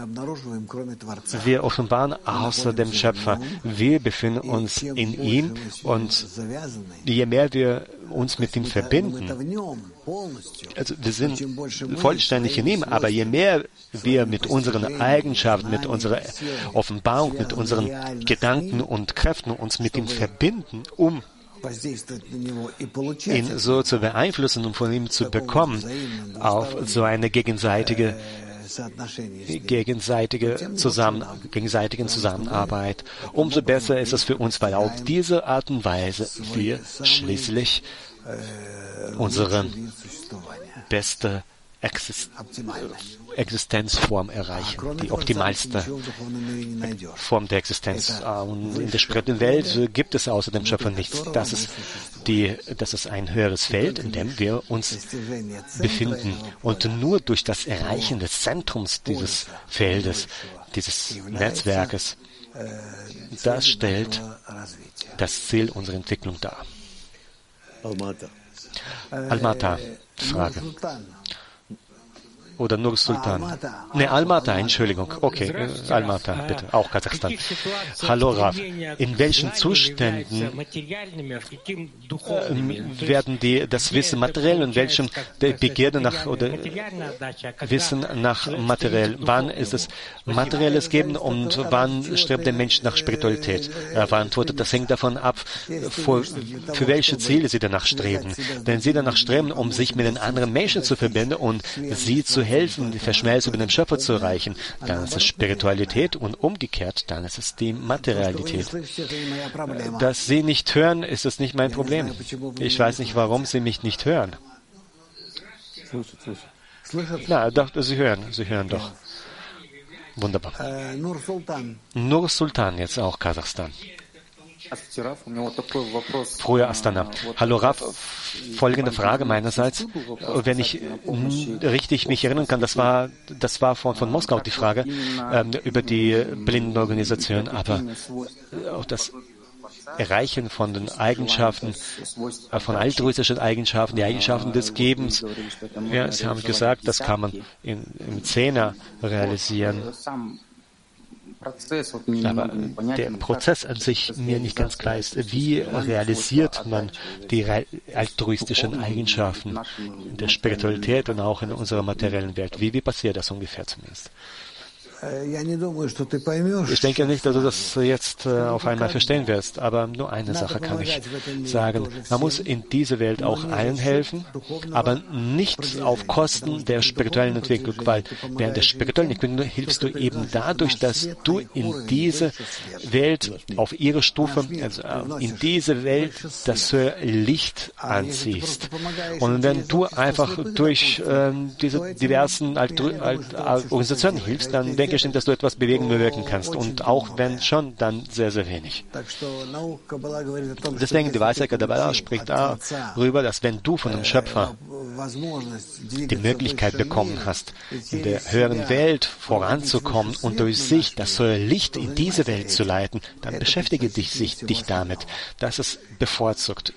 wir offenbaren, außer dem Schöpfer. Wir befinden uns in ihm und je mehr wir uns mit ihm verbinden, also wir sind vollständig in ihm, aber je mehr wir mit unseren Eigenschaften, mit unserer Offenbarung, mit unseren Gedanken und Kräften uns mit ihm verbinden, um ihn so zu beeinflussen und von ihm zu bekommen, auf so eine gegenseitigen Zusammenarbeit, umso besser ist es für uns, weil auf diese Art und Weise wir schließlich unsere beste Existenzform erreichen, die optimalste Form der Existenz. Und in der spirituellen Welt gibt es außer dem Schöpfer nichts. Das ist ein höheres Feld, in dem wir uns befinden. Und nur durch das Erreichen des Zentrums dieses Feldes, dieses Netzwerkes, das stellt das Ziel unserer Entwicklung dar. Almata, Frage. Oder nur Sultan? Ne, Almata, Entschuldigung. Okay, Almata, bitte. Auch Kasachstan. Hallo, Raf. In welchen Zuständen werden das Wissen materiell und welchem der Begierde nach oder Wissen nach materiell? Wann ist es materielles Geben und wann strebt der Mensch nach Spiritualität? Er beantwortet, das hängt davon ab, für welche Ziele sie danach streben. Wenn sie danach streben, um sich mit den anderen Menschen zu verbinden und sie zu helfen, die Verschmelzung mit dem Schöpfer zu erreichen, dann ist es Spiritualität und umgekehrt, dann ist es die Materialität. Dass Sie nicht hören, ist es nicht mein Problem. Ich weiß nicht, warum Sie mich nicht hören. Na, doch, Sie hören doch. Wunderbar. Nur Sultan, jetzt auch Kasachstan. Früher Astana. Hallo Raf, folgende Frage meinerseits. Wenn ich richtig mich erinnern kann, das war von Moskau die Frage über die Blindenorganisation, aber auch das Erreichen von den Eigenschaften, von altruistischen Eigenschaften, die Eigenschaften des Gebens. Ja, Sie haben gesagt, das kann man im Zehner realisieren. Aber der Prozess an sich mir nicht ganz klar ist. Wie realisiert man die altruistischen Eigenschaften in der Spiritualität und auch in unserer materiellen Welt? Wie passiert das ungefähr zumindest? Ich denke nicht, dass du das jetzt auf einmal verstehen wirst, aber nur eine Sache kann ich sagen. Man muss in dieser Welt auch allen helfen, aber nicht auf Kosten der spirituellen Entwicklung, weil während der spirituellen Entwicklung hilfst du eben dadurch, dass du in diese Welt auf ihre Stufe, also in diese Welt das Licht anziehst. Und wenn du einfach durch diese diversen Organisationen hilfst, dann denke ich, dass du etwas bewirken kannst. Und auch wenn schon, dann sehr, sehr wenig. Deswegen die Weisheit Kabbalah spricht darüber, dass wenn du von dem Schöpfer die Möglichkeit bekommen hast, in der höheren Welt voranzukommen und durch sich das Licht in diese Welt zu leiten, dann beschäftige dich damit. Das ist bevorzugt.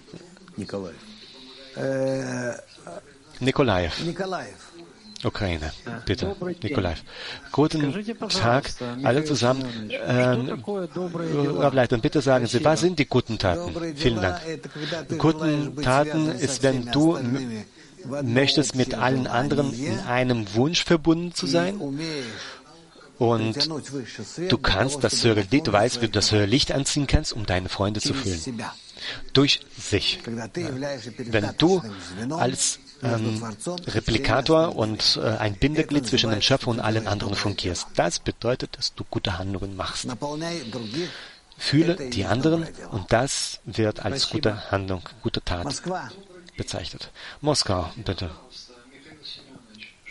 Nikolaev. Ukraine, bitte, Nikolaev. Guten Tag, alle zusammen. Leiter, bitte sagen Sie, was sind die guten Taten? Vielen Dank. Guten Taten ist, wenn du möchtest, mit allen anderen in einem Wunsch verbunden zu sein. Und du kannst das höhere Licht, du weißt, wie du das höhere Licht anziehen kannst, um deine Freunde zu fühlen. Durch sich. Wenn du als Replikator und ein Bindeglied zwischen dem Schöpfer und allen anderen fungierst. Das bedeutet, dass du gute Handlungen machst. Fühle die anderen und das wird als gute Handlung, gute Tat bezeichnet. Moskau, bitte.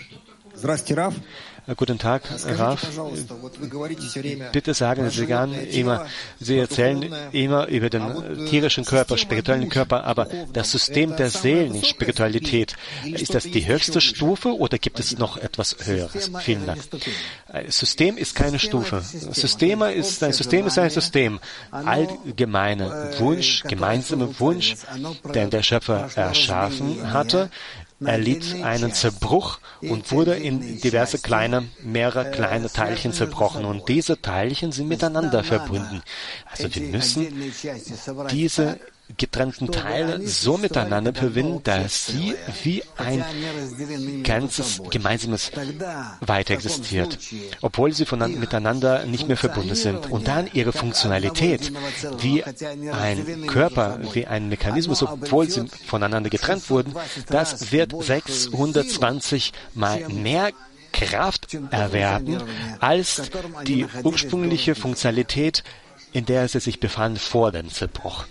Guten Tag, Raf. Bitte sagen Sie immer, Sie erzählen immer über den tierischen Körper, spirituellen Körper, aber das System der Seelen in Spiritualität, ist das die höchste Stufe oder gibt es noch etwas Höheres? Vielen Dank. System ist keine Stufe. Ein System ist ein System. Allgemeiner Wunsch, gemeinsamer Wunsch, den der Schöpfer erschaffen hatte, erlitt einen Zerbruch und wurde in diverse mehrere kleine Teilchen zerbrochen. Und diese Teilchen sind miteinander verbunden. Also wir müssen diese getrennten Teile so miteinander verbinden, dass sie wie ein ganzes gemeinsames weiter existiert, obwohl sie miteinander nicht mehr verbunden sind. Und dann ihre Funktionalität, wie ein Körper, wie ein Mechanismus, obwohl sie voneinander getrennt wurden, das wird 620 Mal mehr Kraft erwerben als die ursprüngliche Funktionalität, in der sie sich befanden vor dem Zerbruch.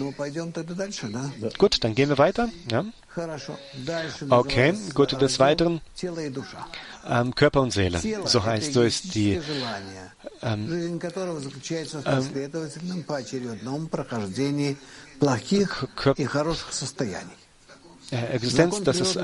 Gut, dann gehen wir weiter. Ja. Okay, gut, des Weiteren Körper und Seele. So ist die Existenz, das ist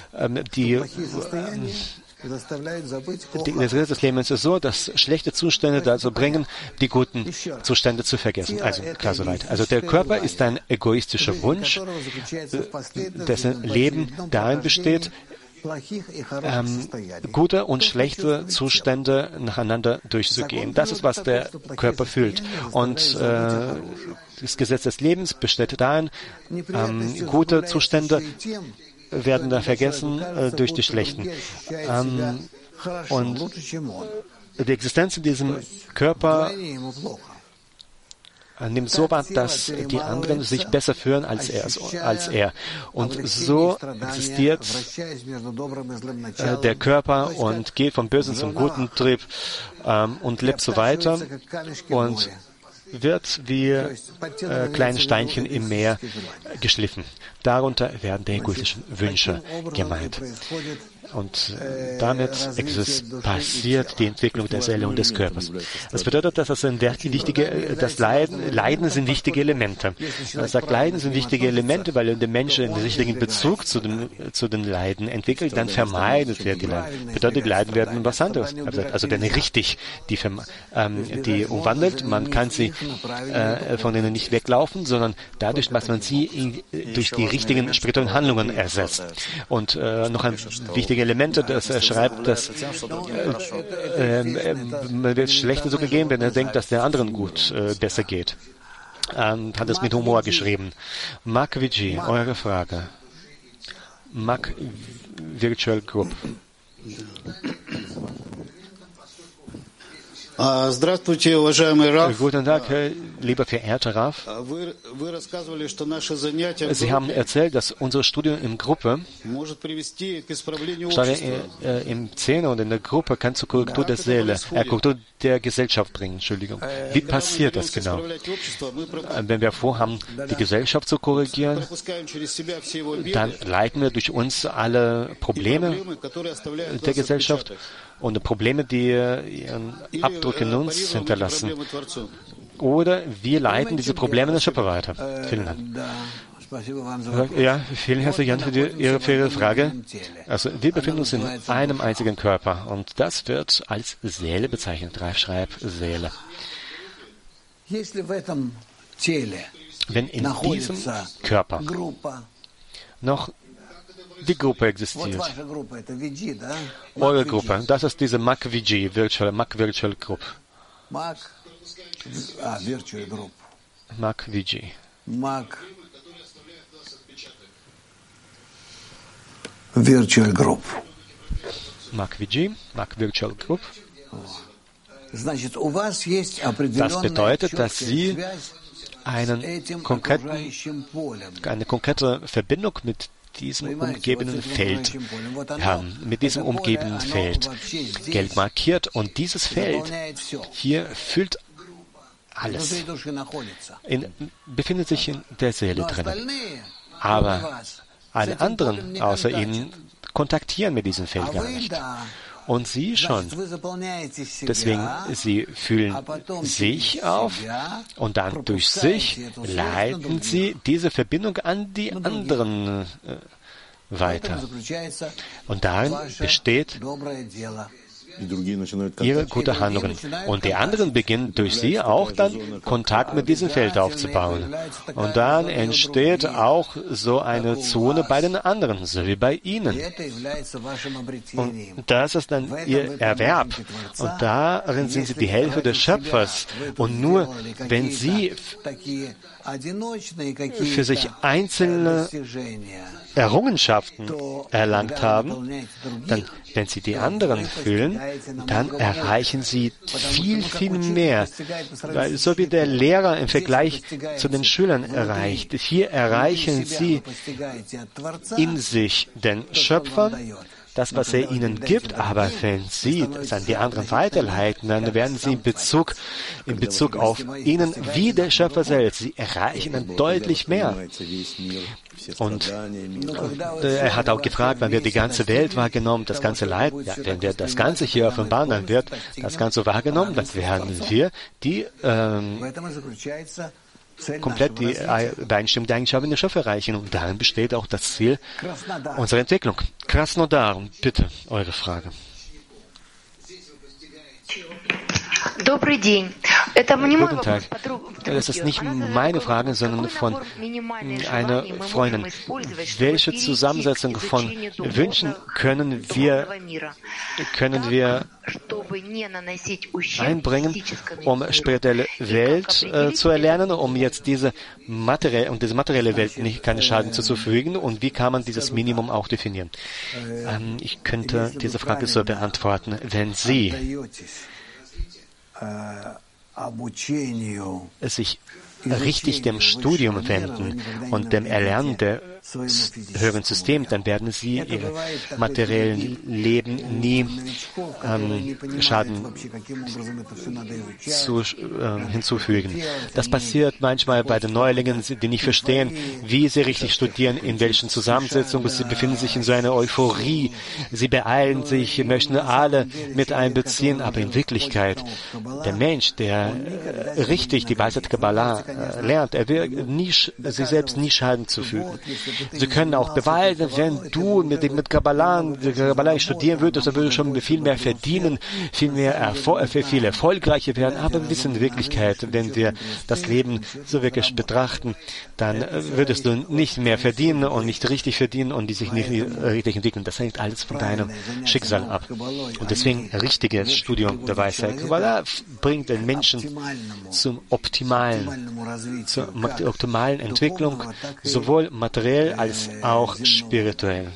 das Gesetz des Lebens ist so, dass schlechte Zustände dazu bringen, die guten Zustände zu vergessen. Also klar soweit. Also der Körper ist ein egoistischer Wunsch, dessen Leben darin besteht, gute und schlechte Zustände nacheinander durchzugehen. Das ist, was der Körper fühlt. Und das Gesetz des Lebens besteht darin, gute Zustände werden da vergessen durch die schlechten. Und die Existenz in diesem Körper nimmt so wahr, dass die anderen sich besser fühlen als er. Und so existiert der Körper und geht vom Bösen zum guten Trieb und lebt so weiter und wird wie kleine Steinchen im Meer geschliffen. Darunter werden die egoistischen Wünsche gemeint. Und damit passiert die Entwicklung der Seele und des Körpers. Das bedeutet, dass Leiden sind wichtige Elemente. Er sagt, Leiden sind wichtige Elemente, weil der Mensch einen richtigen Bezug zu den Leiden entwickelt, dann vermeidet er die Leiden. Bedeutet, die Leiden werden was anderes. Also dann richtig, die umwandelt. Man kann sie von denen nicht weglaufen, sondern dadurch, dass man sie durch die richtigen spirituellen Handlungen ersetzt. Und noch ein wichtiges Elemente, dass er schreibt, dass man wird schlechte Suche geben, wenn er denkt, dass der anderen besser geht. Hat es mit Humor geschrieben. Mark Vijay, eure Frage. Mark Virtual Group. Guten Tag, lieber verehrter Raf. Sie haben erzählt, dass unser Studium in Gruppe, statt im Zehner und in der Gruppe, kann zur Korrektur der Seele, Korrektur der Gesellschaft bringen. Entschuldigung. Wie passiert das genau? Wenn wir vorhaben, die Gesellschaft zu korrigieren, dann leiten wir durch uns alle Probleme der Gesellschaft und die Probleme, die ihren Abdruck in uns hinterlassen. Oder wir leiten diese Probleme in den Schöpfer weiter. Vielen Dank. Ja, vielen herzlichen Dank für Ihre Frage. Also, wir befinden uns in einem einzigen Körper und das wird als Seele bezeichnet. Ralf schreibt Seele. Wenn in diesem Körper noch die Gruppe existiert. Eure Gruppe, das ist diese Mac Vijay, Mac Virtual Group. Mac Vijay. Virtual Group. Mac Vijay, Mac Virtual Group. Das bedeutet, dass Sie eine konkrete Verbindung mit diesem umgebenden Feld haben, mit diesem umgebenden Feld gelb markiert, und dieses Feld hier füllt alles, befindet sich in der Seele drin. Aber alle anderen außer Ihnen kontaktieren mit diesem Feld gar nicht. Und Sie schon. Deswegen, Sie fühlen sich auf und dann durch sich leiten Sie diese Verbindung an die anderen weiter. Und darin besteht ihre gute Handlungen. Und die anderen beginnen durch sie auch dann Kontakt mit diesem Feld aufzubauen. Und dann entsteht auch so eine Zone bei den anderen, so wie bei ihnen. Und das ist dann ihr Erwerb. Und darin sind sie die Hälfte des Schöpfers. Und nur wenn sie für sich einzelne Errungenschaften erlangt haben, dann, wenn sie die anderen fühlen, dann erreichen sie viel, viel mehr. Weil, so wie der Lehrer im Vergleich zu den Schülern erreicht, hier erreichen sie in sich den Schöpfer, das, was er ihnen gibt, aber wenn sie es an die anderen weiterleiten, dann werden sie in Bezug auf ihnen wie der Schöpfer selbst. Sie erreichen dann deutlich mehr. Und er hat auch gefragt, wann wird die ganze Welt wahrgenommen, das ganze Leid, ja, wenn wir das Ganze hier offenbaren, dann wird das Ganze wahrgenommen, dann werden wir die komplett die übereinstimmende Eigenschaft in der Schöpfer erreichen. Und darin besteht auch das Ziel unserer Entwicklung. Krasnodar, bitte, eure Frage. Guten Tag. Das ist nicht meine Frage, sondern von einer Freundin. Welche Zusammensetzung von Wünschen können wir einbringen, um spirituelle Welt zu erlernen, um jetzt diese materielle Welt nicht keine Schaden zuzufügen? Und wie kann man dieses Minimum auch definieren? Ich könnte diese Frage so beantworten. Wenn Sie sich richtig dem Studium wenden und dem Erlernen der höheren System, dann werden Sie Ihrem materiellen Leben nie Schaden hinzufügen. Das passiert manchmal bei den Neulingen, die nicht verstehen, wie sie richtig studieren, in welchen Zusammensetzungen. Sie befinden sich in so einer Euphorie. Sie beeilen sich, möchten alle mit einbeziehen, aber in Wirklichkeit, der Mensch, der richtig die Weisheit Kabbalah lernt, er wird sich selbst nie Schaden zufügen. Sie können auch beweisen, wenn du mit Kabbalah studieren würdest, dann würdest du schon viel mehr verdienen, viel erfolgreicher werden. Aber wir wissen in Wirklichkeit, wenn wir das Leben so wirklich betrachten, dann würdest du nicht mehr verdienen und nicht richtig verdienen und die sich nicht richtig entwickeln. Das hängt alles von deinem Schicksal ab. Und deswegen richtiges Studium der Weisheit Kabbalah bringt den Menschen zur optimalen Entwicklung, sowohl materiell als auch spirituell.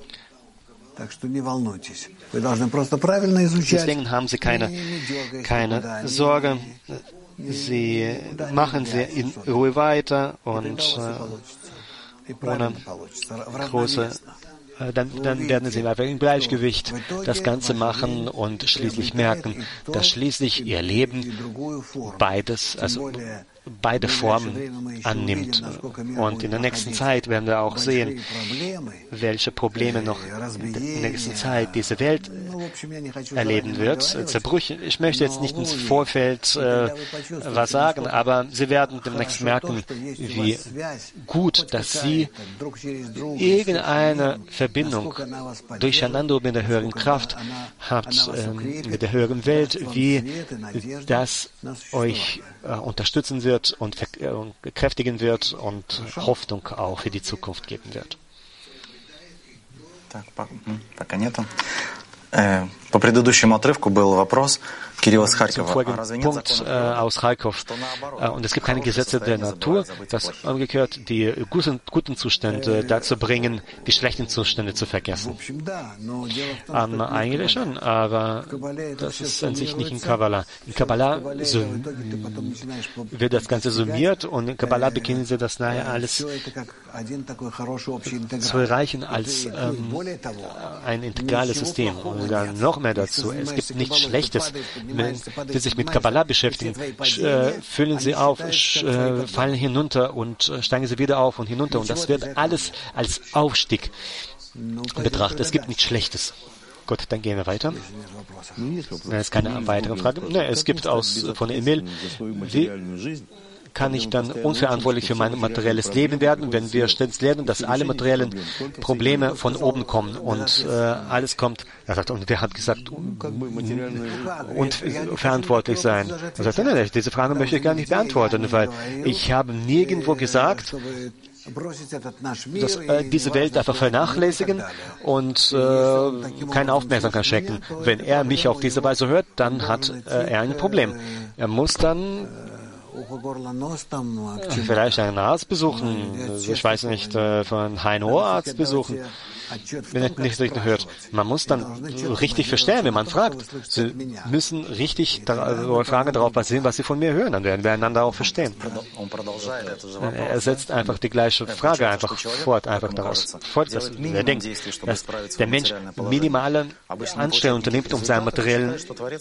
Deswegen haben Sie keine Sorge. Sie machen sie in Ruhe weiter und ohne große dann werden sie einfach im Gleichgewicht das Ganze machen und schließlich merken, dass schließlich ihr Leben beide Formen annimmt. Und in der nächsten Zeit werden wir auch sehen, welche Probleme noch in der nächsten Zeit diese Welt erleben wird. Zerbrüche. Ich möchte jetzt nicht ins Vorfeld was sagen, aber Sie werden demnächst merken, wie gut, dass Sie irgendeine Verbindung durcheinander mit der höheren Kraft habt, mit der höheren Welt, wie das euch unterstützen wird und kräftigen wird und Hoffnung auch für die Zukunft geben wird. По предыдущему отрывку был вопрос Кирилла с Zum vorigen Punkt aus Charkov. Und es gibt keine Gesetze der Natur, das umgekehrt die guten Zustände dazu bringen, die schlechten Zustände zu vergessen. Eigentlich schon, aber das ist an sich nicht in Kabbalah. In Kabbalah wird das Ganze summiert und in Kabbalah beginnen sie das nachher alles zu erreichen als ein integrales System. Und dann noch mehr dazu. Es gibt nichts Schlechtes. Wenn Sie sich mit Kabbalah beschäftigen, füllen Sie auf, fallen hinunter und steigen Sie wieder auf und hinunter. Und das wird alles als Aufstieg betrachtet. Es gibt nichts Schlechtes. Gut, dann gehen wir weiter. Das ist keine weitere Frage. Es gibt von Emil, wie kann ich dann unverantwortlich für mein materielles Leben werden, wenn wir stets lernen, dass alle materiellen Probleme von oben kommen und alles kommt. Er sagt, und wer hat gesagt, und verantwortlich sein? Er sagt, nein, diese Frage möchte ich gar nicht beantworten, weil ich habe nirgendwo gesagt, dass diese Welt einfach vernachlässigen und keine Aufmerksamkeit schenken. Wenn er mich auf diese Weise hört, dann hat er ein Problem. Er muss dann vielleicht einen Arzt besuchen, ich weiß nicht, einen HNO-Arzt besuchen, wenn er nicht richtig hört. Man muss dann richtig verstehen, wenn man fragt. Sie müssen richtig Fragen darauf basieren, was sie von mir hören, dann werden wir einander auch verstehen. Er setzt einfach die gleiche Frage einfach fort, einfach daraus. Er denkt, dass der Mensch minimale Anstrengungen unternimmt, um seine materielle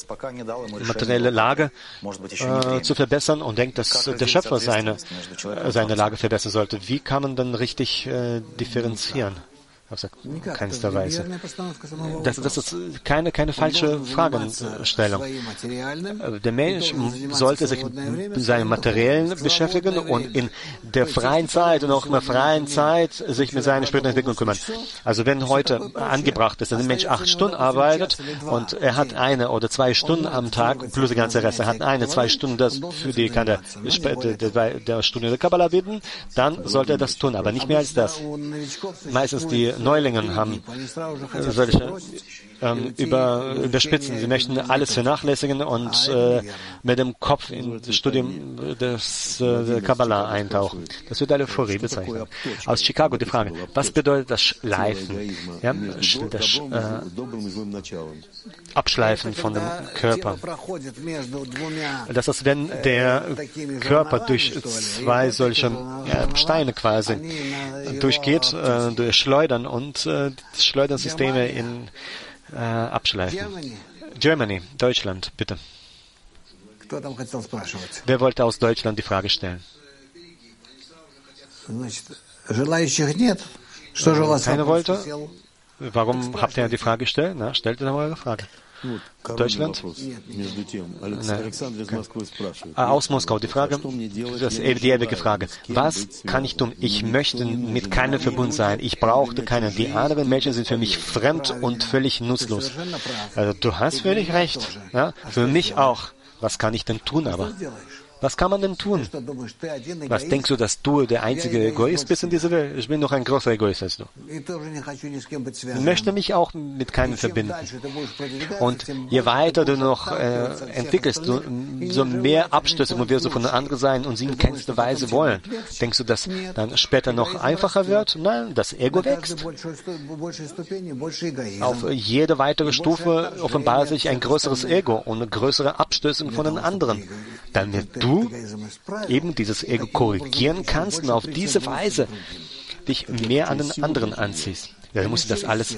Lage zu verbessern und denkt, dass der Schöpfer seine Lage verbessern sollte. Wie kann man dann richtig differenzieren? Keinster Weise. Das ist keine falsche Fragestellung. Der Mensch sollte sich mit seinem Materiellen beschäftigen und in der freien Zeit und auch in der freien Zeit sich mit seiner spirituellen Entwicklung kümmern. Also wenn heute angebracht ist, dass ein Mensch 8 Stunden arbeitet und er hat 1 oder 2 Stunden am Tag plus die ganze Rest, er hat 1-2 Stunden das für die der Stunde der Kabbalah bitten, dann sollte er das tun, aber nicht mehr als das. Meistens die Neulingen haben solche überspitzen. Sie möchten alles vernachlässigen und mit dem Kopf in das Studium des Kabbalah eintauchen. Das wird Euphorie bezeichnet. Aus Chicago die Frage, was bedeutet das Schleifen? Ja, das Abschleifen von dem Körper. Das ist, wenn der Körper durch 2 solche Steine quasi durchgeht, durch Schleudern und Schleudersysteme in abschleifen. Germany, Deutschland, bitte. Wer wollte aus Deutschland die Frage stellen? Keiner wollte? Warum habt ihr die Frage gestellt? Na, stellt ihr mal eure Frage. Deutschland? Aus Moskau. Die Frage, das ist die ewige Frage. Was kann ich tun? Ich möchte mit keinem verbunden sein. Ich brauchte keinen. Die anderen Menschen sind für mich fremd und völlig nutzlos. Also du hast völlig recht. Ja? Für mich auch. Was kann ich denn tun aber? Was kann man denn tun? Was denkst du, dass du der einzige Egoist bist in dieser Welt? Ich bin noch ein großer Egoist als du. Ich möchte mich auch mit keinem verbinden. Und je weiter du noch entwickelst, so mehr Abstöße wirst du von den anderen sein und sie in keinster Weise wollen. Denkst du, dass dann später noch einfacher wird? Nein, das Ego wächst. Auf jede weitere Stufe offenbart sich ein größeres Ego und größere Abstöße von den anderen. Damit du eben dieses Ego korrigieren kannst und auf diese Weise dich mehr an den anderen anziehst. Ja, dann musst du das alles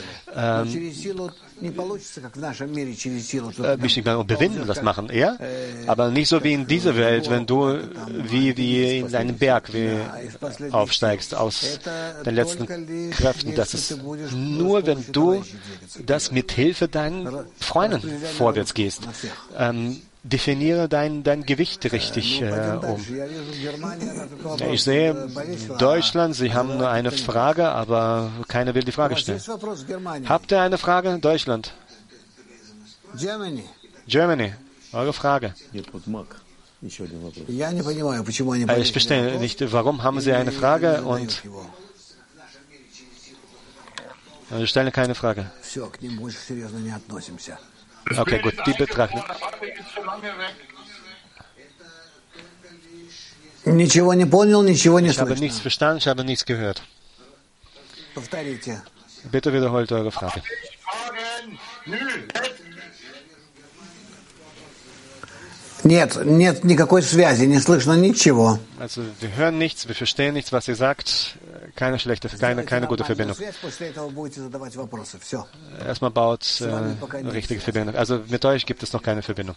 überwinden, das machen, ja? Aber nicht so wie in dieser Welt, wenn du wie in einem Berg aufsteigst aus den letzten Kräften. Das ist nur, wenn du das mit Hilfe deinen Freunden vorwärts gehst. Definiere dein Gewicht richtig um. Ich sehe Deutschland, Sie haben nur eine Frage, aber keiner will die Frage stellen. Habt ihr eine Frage? Deutschland. Germany. Eure Frage. Ich verstehe nicht, warum haben Sie eine Frage und Sie stellen keine Frage. Okay, gut, die betrachten. Ich habe nichts verstanden, ich habe nichts gehört. Bitte wiederholt eure Frage. Нет никакой связи, не слышно ничего. Also wir hören nichts, wir verstehen nichts, was ihr sagt. Keine gute Verbindung. Erstmal baut richtige Verbindung. Also mit euch gibt es noch keine Verbindung.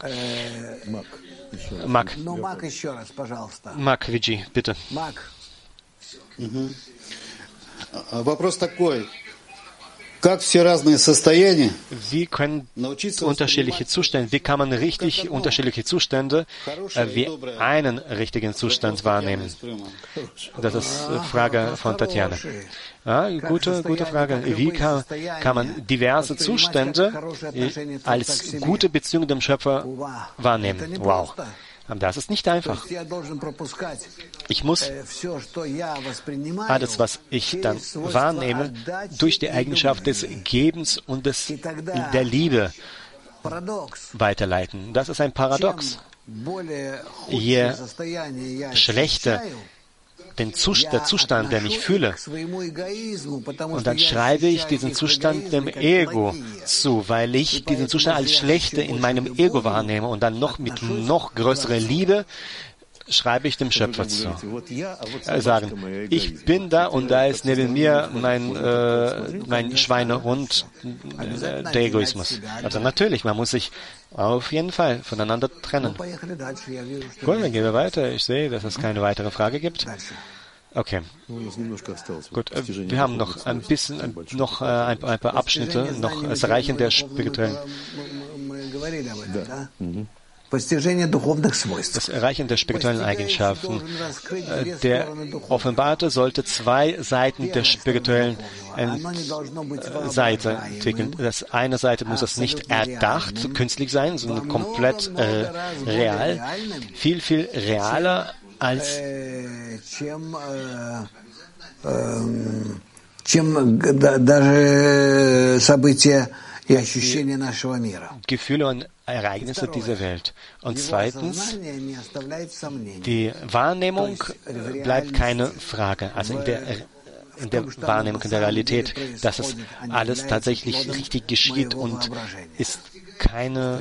Mark. Mark Vigi, bitte. Вопрос такой. Wie können unterschiedliche Zustände, wie kann man richtig unterschiedliche Zustände wie einen richtigen Zustand wahrnehmen? Das ist Frage von Tatjana. Ja, gute Frage. Wie kann man diverse Zustände als gute Beziehung dem Schöpfer wahrnehmen? Wow. Das ist nicht einfach. Ich muss alles, was ich dann wahrnehme, durch die Eigenschaft des Gebens und der Liebe weiterleiten. Das ist ein Paradox. Je schlechter der Zustand, den ich fühle, und dann schreibe ich diesen Zustand dem Ego zu, weil ich diesen Zustand als schlechter in meinem Ego wahrnehme und dann noch mit noch größerer Liebe schreibe ich dem Schöpfer zu. Sagen, ich bin da und da ist neben mir mein Schweinehund, der Egoismus. Also natürlich, man muss sich auf jeden Fall voneinander trennen. Gut, dann gehen wir weiter. Ich sehe, dass es keine weitere Frage gibt. Okay. Gut, wir haben noch ein bisschen, ein paar Abschnitte, noch das Erreichen der spirituellen. Das Erreichen der spirituellen Eigenschaften. Der Offenbarte sollte zwei Seiten der spirituellen Seite entwickeln. Das eine Seite muss es nicht erdacht, künstlich sein, sondern komplett real. Viel, viel realer als Gefühle und Ereignisse dieser Welt. Und zweitens, die Wahrnehmung bleibt keine Frage. Also in der Wahrnehmung, in der Realität, dass es alles tatsächlich richtig geschieht und ist keine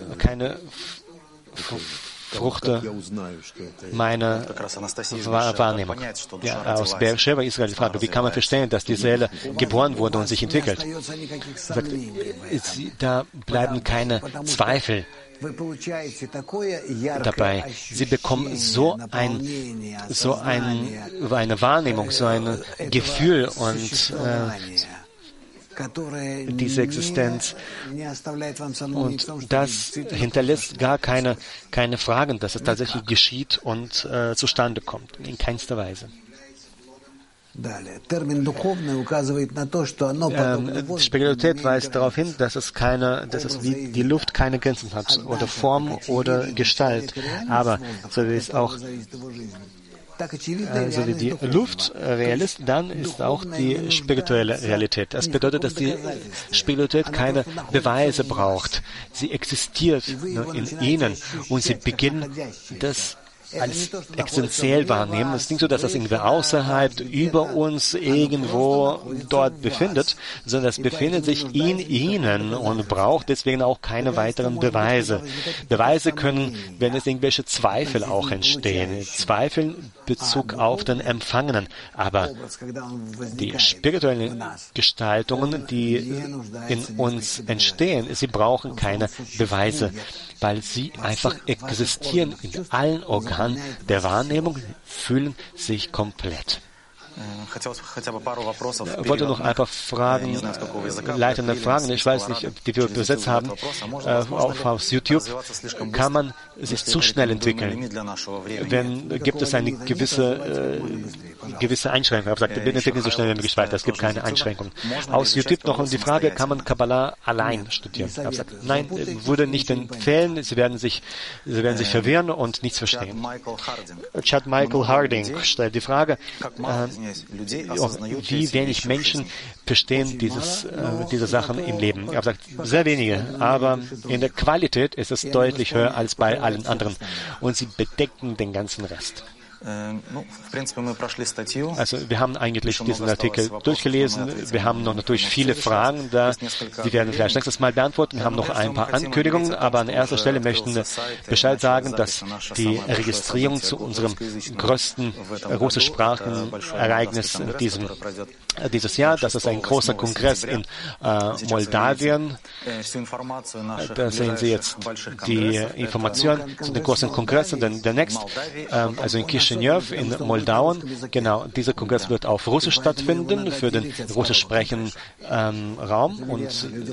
Frucht meiner Wahrnehmung. Ja, aus Beersheba, Israel, die Frage, wie kann man verstehen, dass die Seele geboren wurde und sich entwickelt? Da bleiben keine Zweifel dabei. Sie bekommen so eine Wahrnehmung, so ein Gefühl und diese Existenz. Und das hinterlässt gar keine Fragen, dass es tatsächlich geschieht und zustande kommt. In keinster Weise. Spiritualität weist darauf hin, dass es wie die Luft keine Grenzen hat, oder Form oder Gestalt. Aber so wie es auch also wie die Luft real ist, dann ist auch die spirituelle Realität. Das bedeutet, dass die Spiritualität keine Beweise braucht. Sie existiert in ihnen und sie beginnen das als existenziell wahrnehmen. Es ist nicht so, dass das irgendwie außerhalb, über uns, irgendwo dort befindet, sondern das befindet sich in ihnen und braucht deswegen auch keine weiteren Beweise. Beweise können, wenn es irgendwelche Zweifel auch entstehen, Zweifel in Bezug auf den Empfangenen. Aber die spirituellen Gestaltungen, die in uns entstehen, sie brauchen keine Beweise, weil sie einfach existieren in allen Organen der Wahrnehmung, fühlen sich komplett. Ich wollte noch ein paar Fragen, leitende Fragen, ich weiß nicht, die wir übersetzt haben, auf YouTube. Kann man sich zu schnell entwickeln? Gibt es eine gewisse Einschränkung? Ich habe gesagt, bitte entwickeln so schnell wie möglich weiter. Es gibt keine Einschränkung. Aus YouTube noch die Frage, kann man Kabbalah allein studieren? Ich habe gesagt, nein, würde nicht empfehlen. Sie werden sich verwirren und nichts verstehen. Chad Michael Harding stellt die Frage, wie wenig Menschen verstehen diese Sachen im Leben. Ich habe gesagt, sehr wenige, aber in der Qualität ist es deutlich höher als bei allen anderen. Und sie bedecken den ganzen Rest. Also wir haben eigentlich diesen Artikel durchgelesen. Wir haben noch natürlich viele Fragen da. Die werden wir vielleicht nächstes Mal beantworten. Wir haben noch ein paar Ankündigungen, aber an erster Stelle möchten wir Bescheid sagen, dass die Registrierung zu unserem größten Russischsprachenereignis dieses Jahr, das ist ein großer Kongress in Moldawien. Da sehen Sie jetzt die Informationen zu den großen Kongressen. Der nächste, also in Chisinau, Chisinau in Moldau. Genau, dieser Kongress wird auf Russisch stattfinden, für den russisch sprechenden Raum. Und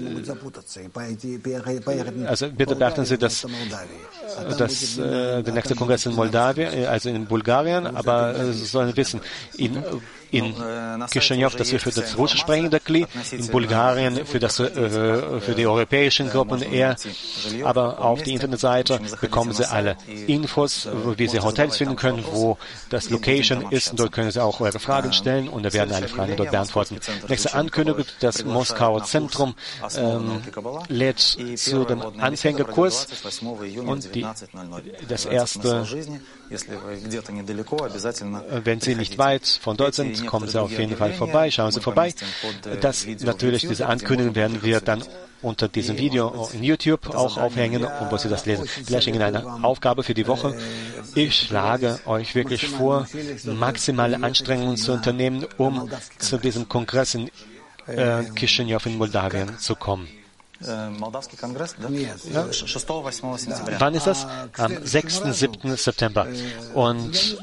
also bitte beachten Sie, dass der nächste Kongress in Moldawien, also in Bulgarien, aber Sie sollen wissen, in Chisinau, das wir für das russisch sprechende Glied, in Bulgarien für die europäischen Gruppen eher, aber auf die Internetseite bekommen Sie alle Infos, wie Sie Hotels finden können, wo das Location ist, und dort können Sie auch eure Fragen stellen und da werden alle Fragen dort beantworten. Nächste Ankündigung, das Moskauer Zentrum lädt zu dem Anfängerkurs und das erste, wenn Sie nicht weit von dort sind, kommen Sie auf jeden Fall vorbei, schauen Sie vorbei. Diese Ankündigung werden wir dann unter diesem Video in YouTube auch aufhängen, und wo Sie das lesen. Vielleicht eine Aufgabe für die Woche. Ich schlage euch wirklich vor, maximale Anstrengungen zu unternehmen, um zu diesem Kongress in Chisinau in Moldawien zu kommen. Ja. Wann ist das? Am 6. 7. September. Und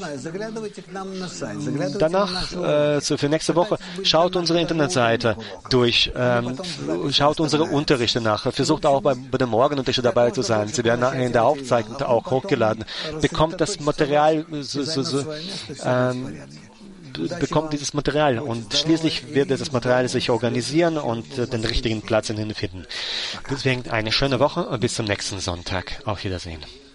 danach, für nächste Woche, schaut unsere Internetseite durch, schaut unsere Unterrichte nach, versucht auch bei den Morgenunterrichten dabei zu sein. Sie werden nachher in der Aufzeichnung auch hochgeladen. Bekommt das Material bekommt dieses Material, und schließlich wird das Material sich organisieren und den richtigen Platz in ihnen finden. Deswegen eine schöne Woche und bis zum nächsten Sonntag. Auf Wiedersehen.